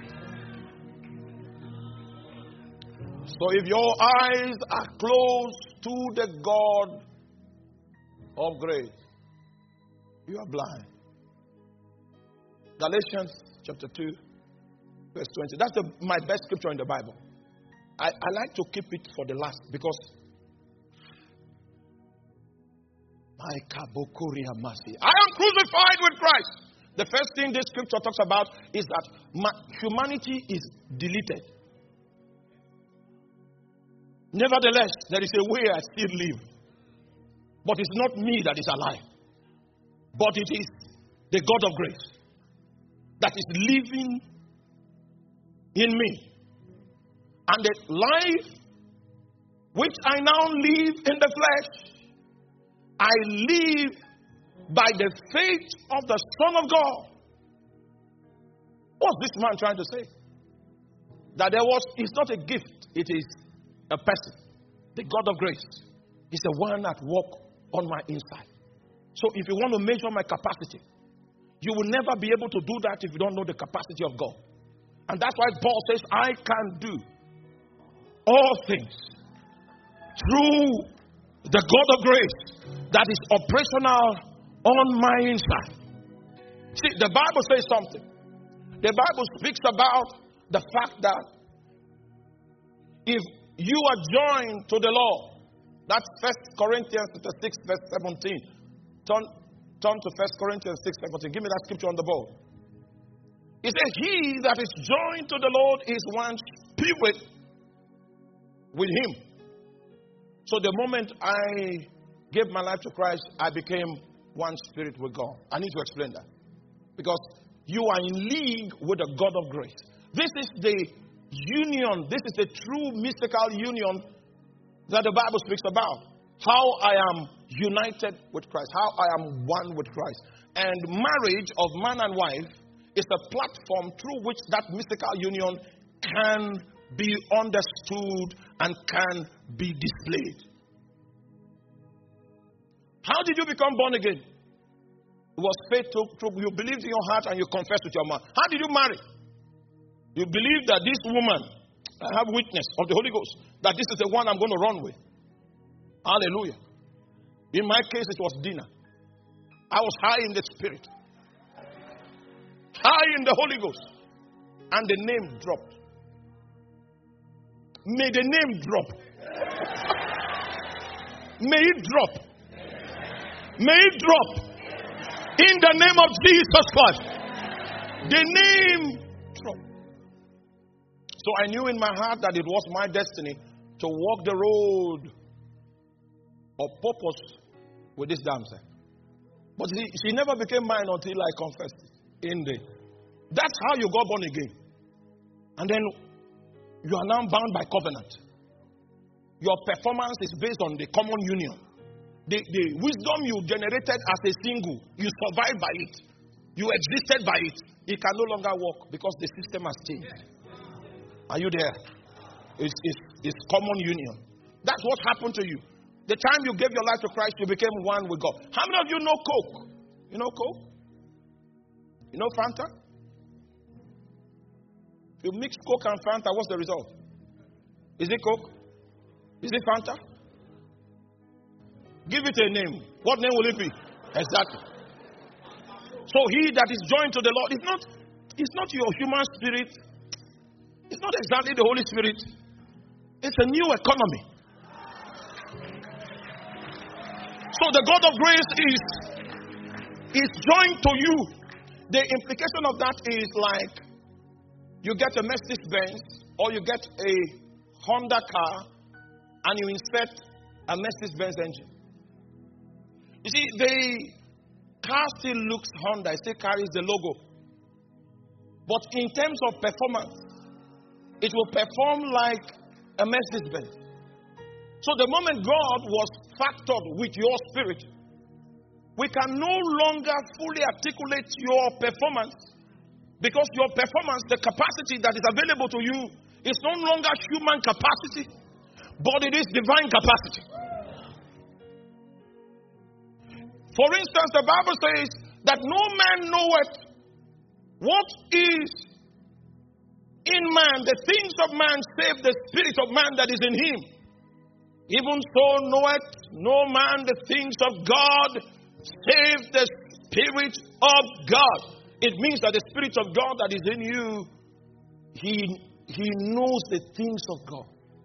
A: So if your eyes are closed to the God of grace, you are blind. Galatians chapter 2, verse 20. That's my best scripture in the Bible. I like to keep it for the last because I am crucified with Christ. The first thing this scripture talks about is that humanity is deleted. Nevertheless, there is a way I still live. But it's not me that is alive. But it is the God of grace that is living in me. And the life which I now live in the flesh, I live by the faith of the Son of God. What's this man trying to say? That it's not a gift, it is a person. The God of grace is the one at work on my inside. So if you want to measure my capacity, you will never be able to do that if you don't know the capacity of God. And that's why Paul says, I can do all things through the God of grace that is operational on my inside. See, the Bible says something. The Bible speaks about the fact that if you are joined to the Lord, that's 1 Corinthians 6, verse 17. Turn to 1 Corinthians 6, 17. Give me that scripture on the board. It says, he that is joined to the Lord is one spirit with him. So the moment I gave my life to Christ, I became one spirit with God. I need to explain that. Because you are in league with the God of grace. This is the union. This is the true mystical union that the Bible speaks about. How I am united with Christ. How I am one with Christ. And marriage of man and wife is a platform through which that mystical union can be understood and can be displayed. How did you become born again? It was faith through you believed in your heart and you confessed with your mouth. How did you marry? You believe that this woman, I have witness of the Holy Ghost, that this is the one I'm going to run with. Hallelujah. In my case, it was dinner. I was high in the spirit, high in the Holy Ghost, and the name dropped. May the name drop. May it drop. May it drop. In the name of Jesus Christ. The name dropped. So I knew in my heart that it was my destiny to walk the road of purpose with this damsel. But she never became mine until I confessed it. That's how you got born again. And then you are now bound by covenant. Your performance is based on the common union. The wisdom you generated as a single, you survived by it. You existed by it. It can no longer work because the system has changed. Are you there? It's common union. That's what happened to you. The time you gave your life to Christ, you became one with God. How many of you know Coke? You know Coke? You know Fanta? If you mix Coke and Fanta, what's the result? Is it Coke? Is it Fanta? Give it a name. What name will it be? Exactly. So he that is joined to the Lord, it's not your human spirit. It's not exactly the Holy Spirit. It's a new economy. So the God of grace is joined to you. The implication of that is like you get a Mercedes-Benz or you get a Honda car and you insert a Mercedes-Benz engine. You see, the car still looks Honda. It still carries the logo. But in terms of performance, it will perform like a Mercedes-Benz. So the moment God was factored with your spirit, we can no longer fully articulate your performance, because your performance, the capacity that is available to you, is no longer human capacity, but it is divine capacity. For instance, the Bible says that no man knoweth what is in man, the things of man, save the spirit of man that is in him. Even so knoweth no man the things of God, save the Spirit of God. It means that the Spirit of God that is in you, He knows the things of God.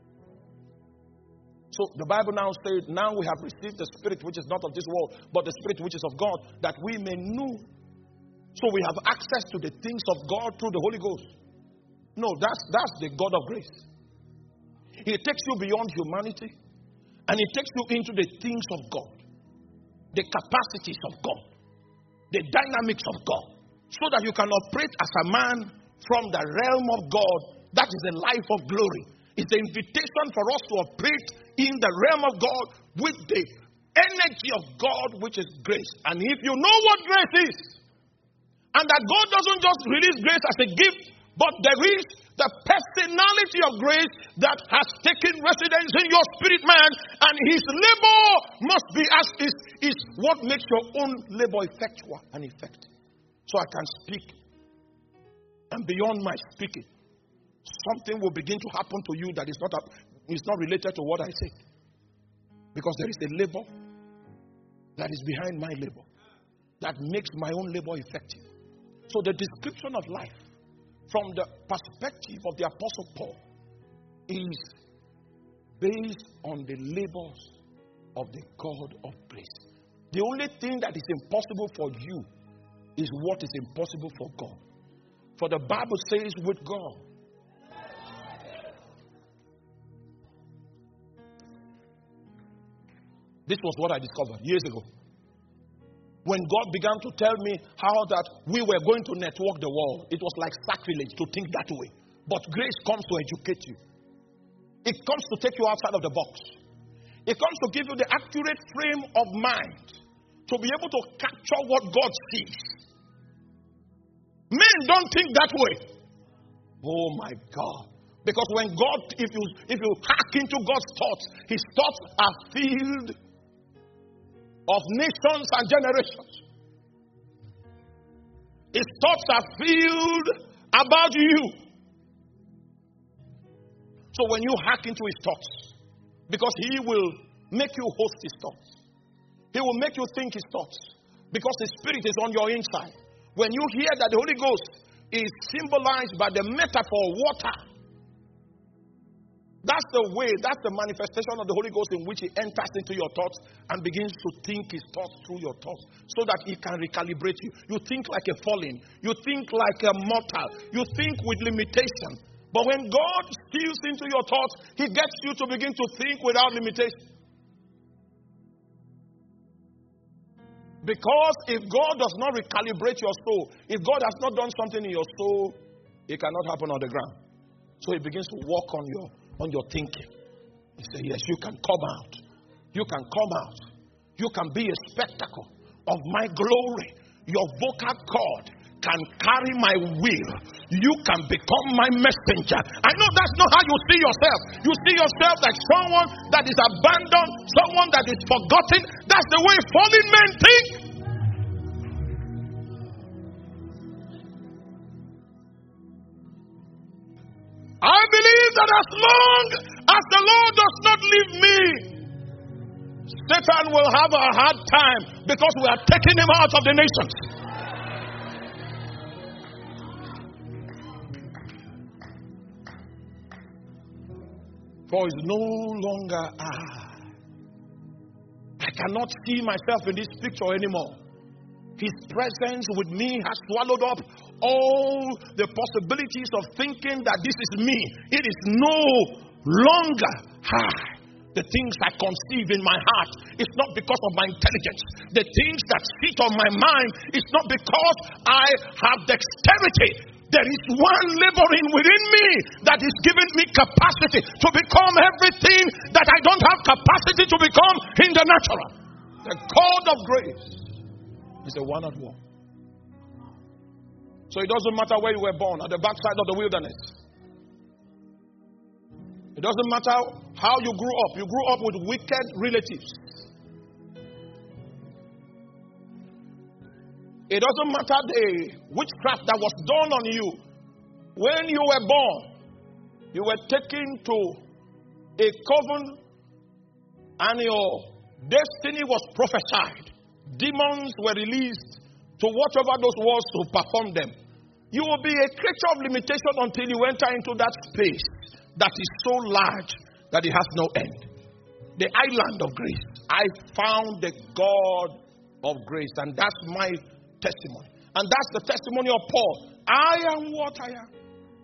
A: So the Bible now says, now we have received the Spirit which is not of this world, but the Spirit which is of God, that we may know. So we have access to the things of God through the Holy Ghost. No, that's the God of grace. He takes you beyond humanity, and He takes you into the things of God, the capacities of God, the dynamics of God, so that you can operate as a man from the realm of God. That is the life of glory. It's the invitation for us to operate in the realm of God with the energy of God, which is grace. And if you know what grace is, and that God doesn't just release grace as a gift, but there is the personality of grace that has taken residence in your spirit man, and His labor must be as is what makes your own labor effectual and effective. So I can speak, and beyond my speaking, something will begin to happen to you that is not related to what I say, because there is a labor that is behind my labor that makes my own labor effective. So the description of life from the perspective of the Apostle Paul is based on the labors of the God of grace. The only thing that is impossible for you is what is impossible for God. For the Bible says, with God, this was what I discovered years ago. When God began to tell me how that we were going to network the world, it was like sacrilege to think that way. But grace comes to educate you. It comes to take you outside of the box. It comes to give you the accurate frame of mind to be able to capture what God sees. Men don't think that way. Oh my God. Because when God, if you hack into God's thoughts, His thoughts are filled of nations and generations. His thoughts are filled about you. So when you hack into His thoughts, because He will make you host His thoughts, He will make you think His thoughts, because His Spirit is on your inside. When you hear that the Holy Ghost is symbolized by the metaphor water, that's the way, that's the manifestation of the Holy Ghost in which He enters into your thoughts and begins to think His thoughts through your thoughts, so that He can recalibrate you. You think like a fallen. You think like a mortal. You think with limitation. But when God steals into your thoughts, He gets you to begin to think without limitation. Because if God does not recalibrate your soul, if God has not done something in your soul, it cannot happen on the ground. So He begins to work on your thinking. He says, yes, you can come out. You can come out. You can be a spectacle of my glory. Your vocal cord can carry my will. You can become my messenger. I know that's not how you see yourself. You see yourself like someone that is abandoned, someone that is forgotten. That's the way fallen men think. I believe that as long as the Lord does not leave me, Satan will have a hard time, because we are taking him out of the nations. For it's no longer I cannot see myself in this picture anymore. His presence with me has swallowed up all the possibilities of thinking that this is me. It is no longer the things I conceive in my heart. It's not because of my intelligence. The things that sit on my mind, it's not because I have dexterity, There is one laboring within me that is giving me capacity to become everything that I don't have capacity to become in the natural. The God of grace is the one at work. So it doesn't matter where you were born, at the backside of the wilderness. It doesn't matter how you grew up. You grew up with wicked relatives. It doesn't matter the witchcraft that was done on you. When you were born, you were taken to a coven and your destiny was prophesied. Demons were released to whatever those was to perform them. You will be a creature of limitation until you enter into that space that is so large that it has no end. The island of grace. I found the God of grace, and that's my testimony. And that's the testimony of Paul. I am what I am.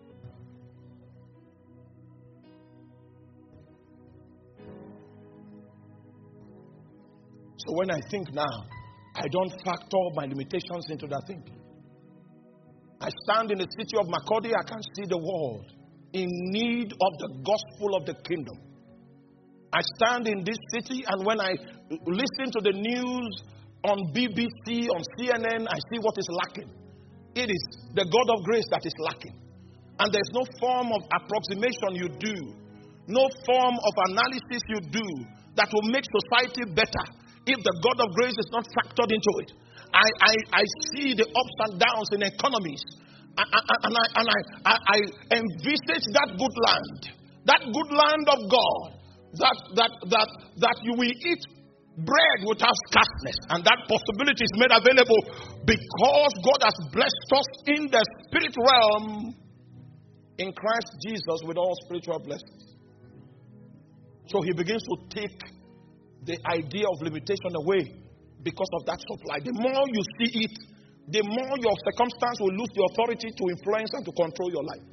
A: So when I think now, I don't factor my limitations into that thinking. I stand in the city of Makurdi, I can see the world in need of the gospel of the kingdom. I stand in this city, and when I listen to the news on BBC, on CNN, I see what is lacking. It is the God of grace that is lacking. And there's no form of approximation you do, no form of analysis you do that will make society better if the God of grace is not factored into it. I see the ups and downs in economies, and I envisage that good land of God, that you will eat bread without scarceness, and that possibility is made available because God has blessed us in the spirit realm in Christ Jesus with all spiritual blessings. So he begins to take the idea of limitation away because of that supply. The more you see it, the more your circumstance will lose the authority to influence and to control your life.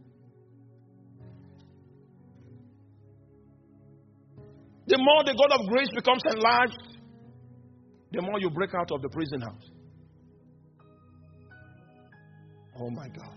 A: The more the God of grace becomes enlarged, the more you break out of the prison house. Oh my God.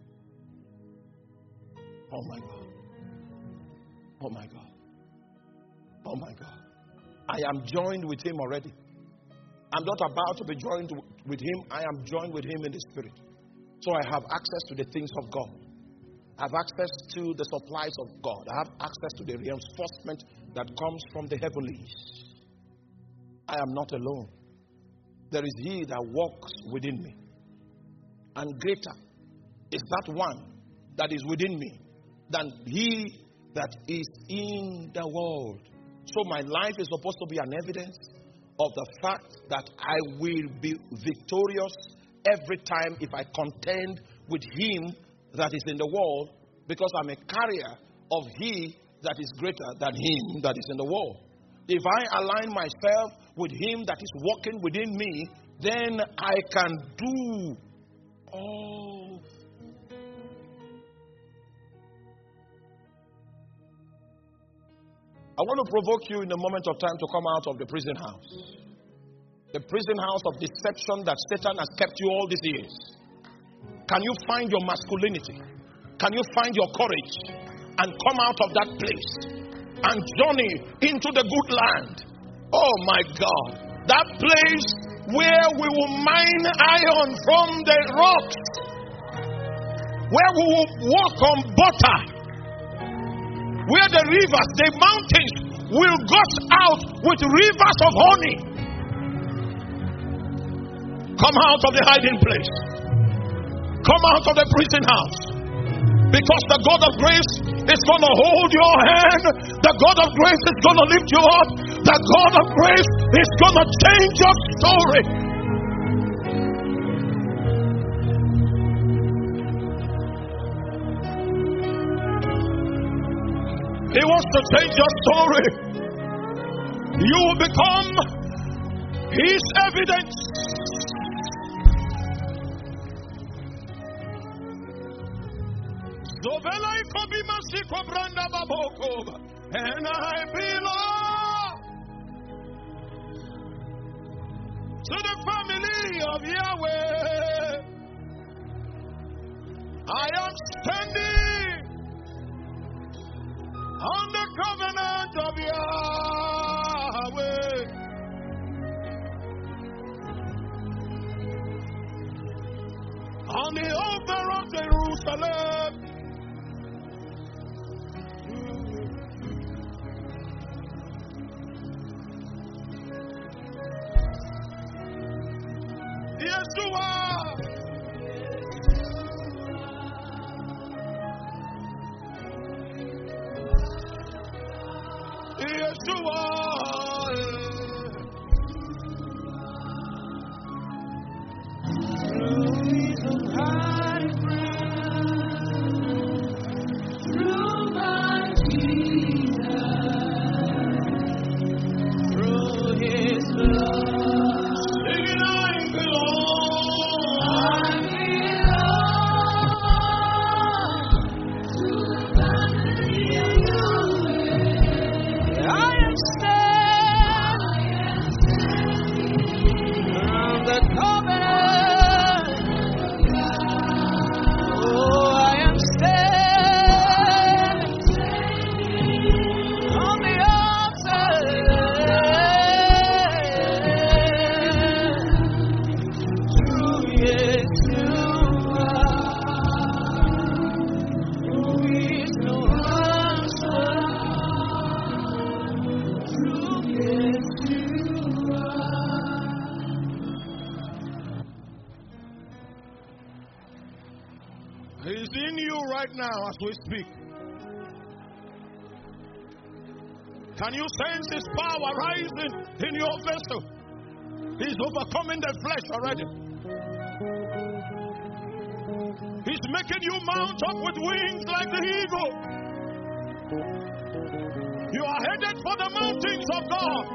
A: Oh my God. Oh my God. Oh my God. I am joined with him already. I'm not about to be joined with him. I am joined with him in the spirit. So I have access to the things of God. I have access to the supplies of God. I have access to the reinforcement that comes from the heavenlies. I am not alone. There is he that walks within me. And greater is that one that is within me than he that is in the world. So my life is supposed to be an evidence of the fact that I will be victorious every time if I contend with him that is in the world, because I'm a carrier of he that is greater than him that is in the world. If I align myself with him that is working within me, then I can do all. I want to provoke you in a moment of time to come out of the prison house. The prison house of deception that Satan has kept you all these years. Can you find your masculinity? Can you find your courage and come out of that place and journey into the good land? Oh my God. That place where we will mine iron from the rocks. Where we will walk on butter. Where the rivers, the mountains will gush out with rivers of honey. Come out of the hiding place. Come out of the prison house. Because the God of grace is going to hold your hand. The God of grace is going to lift you up. The God of grace is going to change your story. He wants to change your story. You will become his evidence. And I belong to the family of Yahweh. I am standing on the covenant of Yahweh. On the altar of Jerusalem. Yeshua. Yeshua. He's in you right now as we speak. Can you sense His power rising in your vessel? He's overcoming the flesh already. He's making you mount up with wings like the eagle. You are headed for the mountains of God,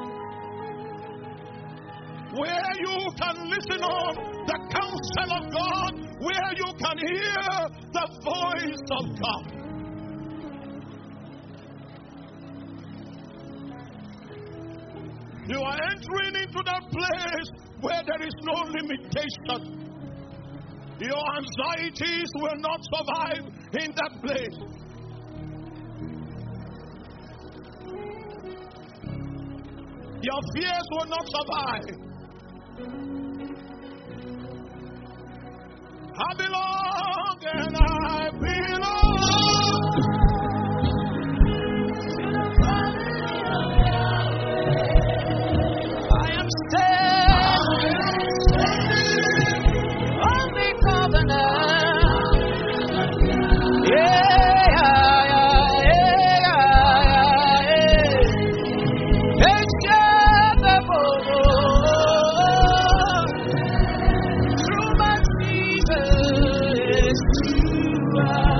A: where you can listen on the counsel of God, where you can hear the voice of God. You are entering into that place where there is no limitation. Your anxieties will not survive in that place. Your fears will not survive. I belong and I belong to the Father. I am standing on the covenant. Through my Jesus, you are.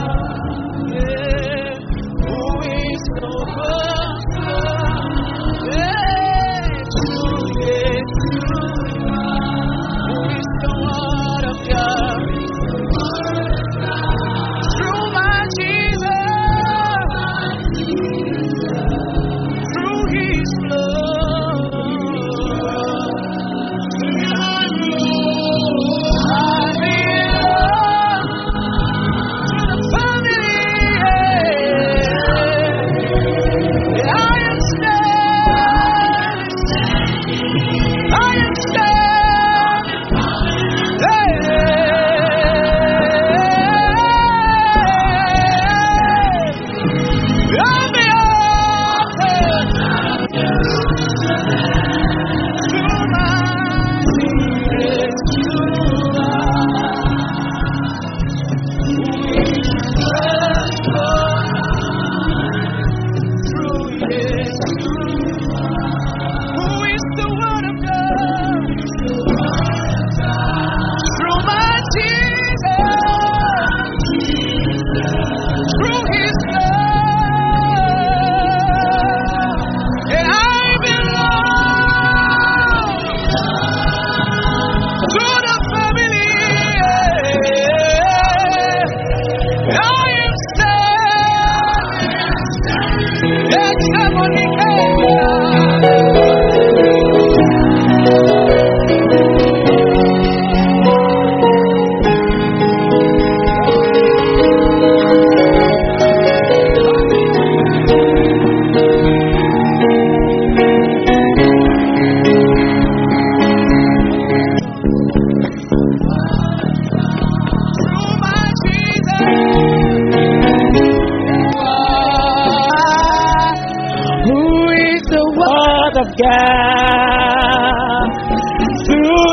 B: through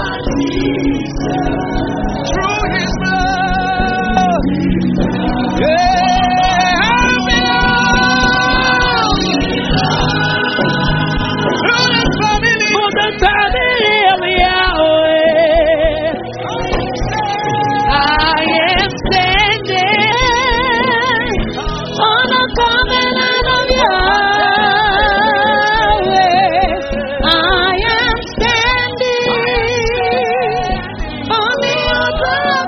A: His blood. Yeah, I'm belong. Through the family.
B: for the family of Yahweh. I am standing on the covenant of Yahweh. I am standing on the altar of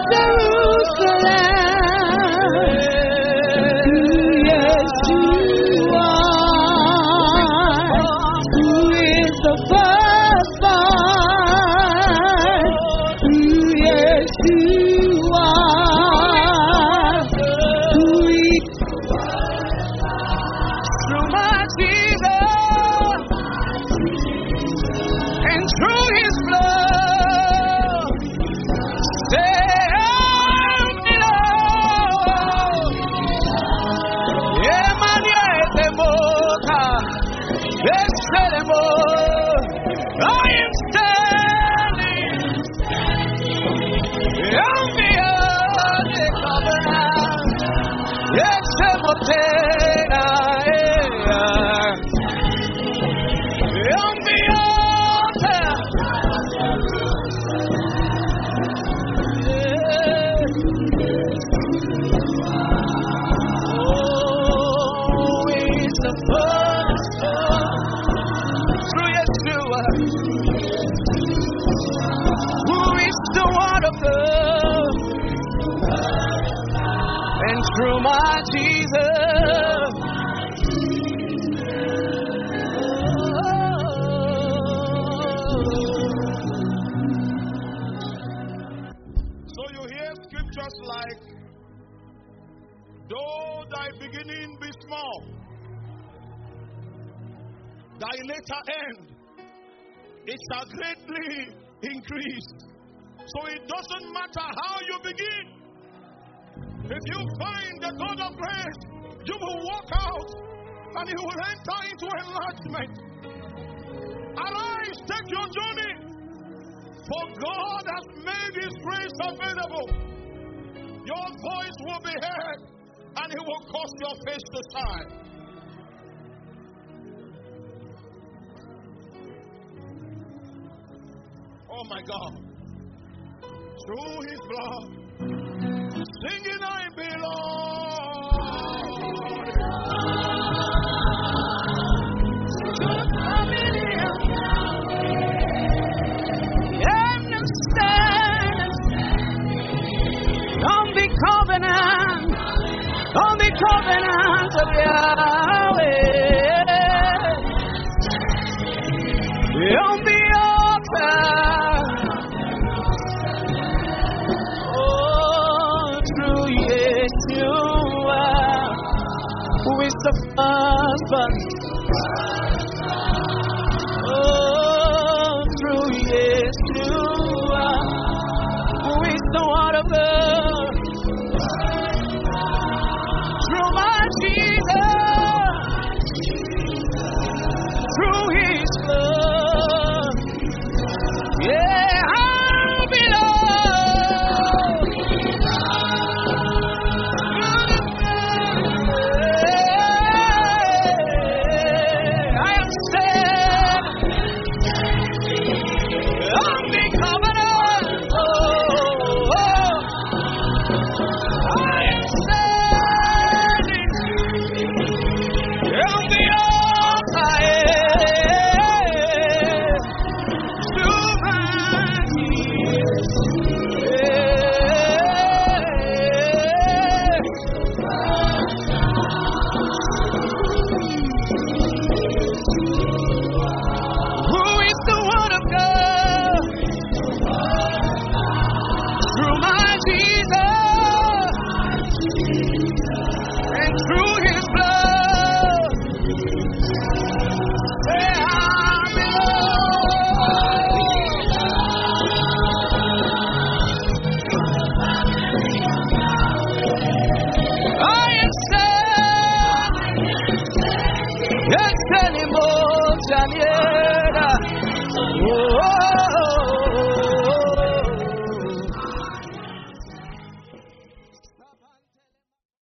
B: Jerusalem. Yes, you are. Who is the firstborn? Yes, you are. Who is
A: Through my Jesus and through His blood. Say I'm belong. Yeah, man, yeah, the mocha. Yes, the more. I am standing. I'm beyond the covenant. Yes, the mountain. I'm beyond the Oh, it's the first through Yeshua, who is the word of God, and through my Jesus. So you hear scriptures like, though thy beginning be small, thy later end it shall greatly increase. So it doesn't matter how you begin. If you find the God of grace, you will walk out and you will enter into enlargement. Arise, take your journey, for God has made His grace available. Your voice will be heard and He will cause your face to shine. Oh my God. Through His blood, singing I belong. On the covenant of Yahweh, on the altar. Oh, through Yeshua, who is the firstborn. Oh, through Yeshua, who is the word of God. Through my Jesus.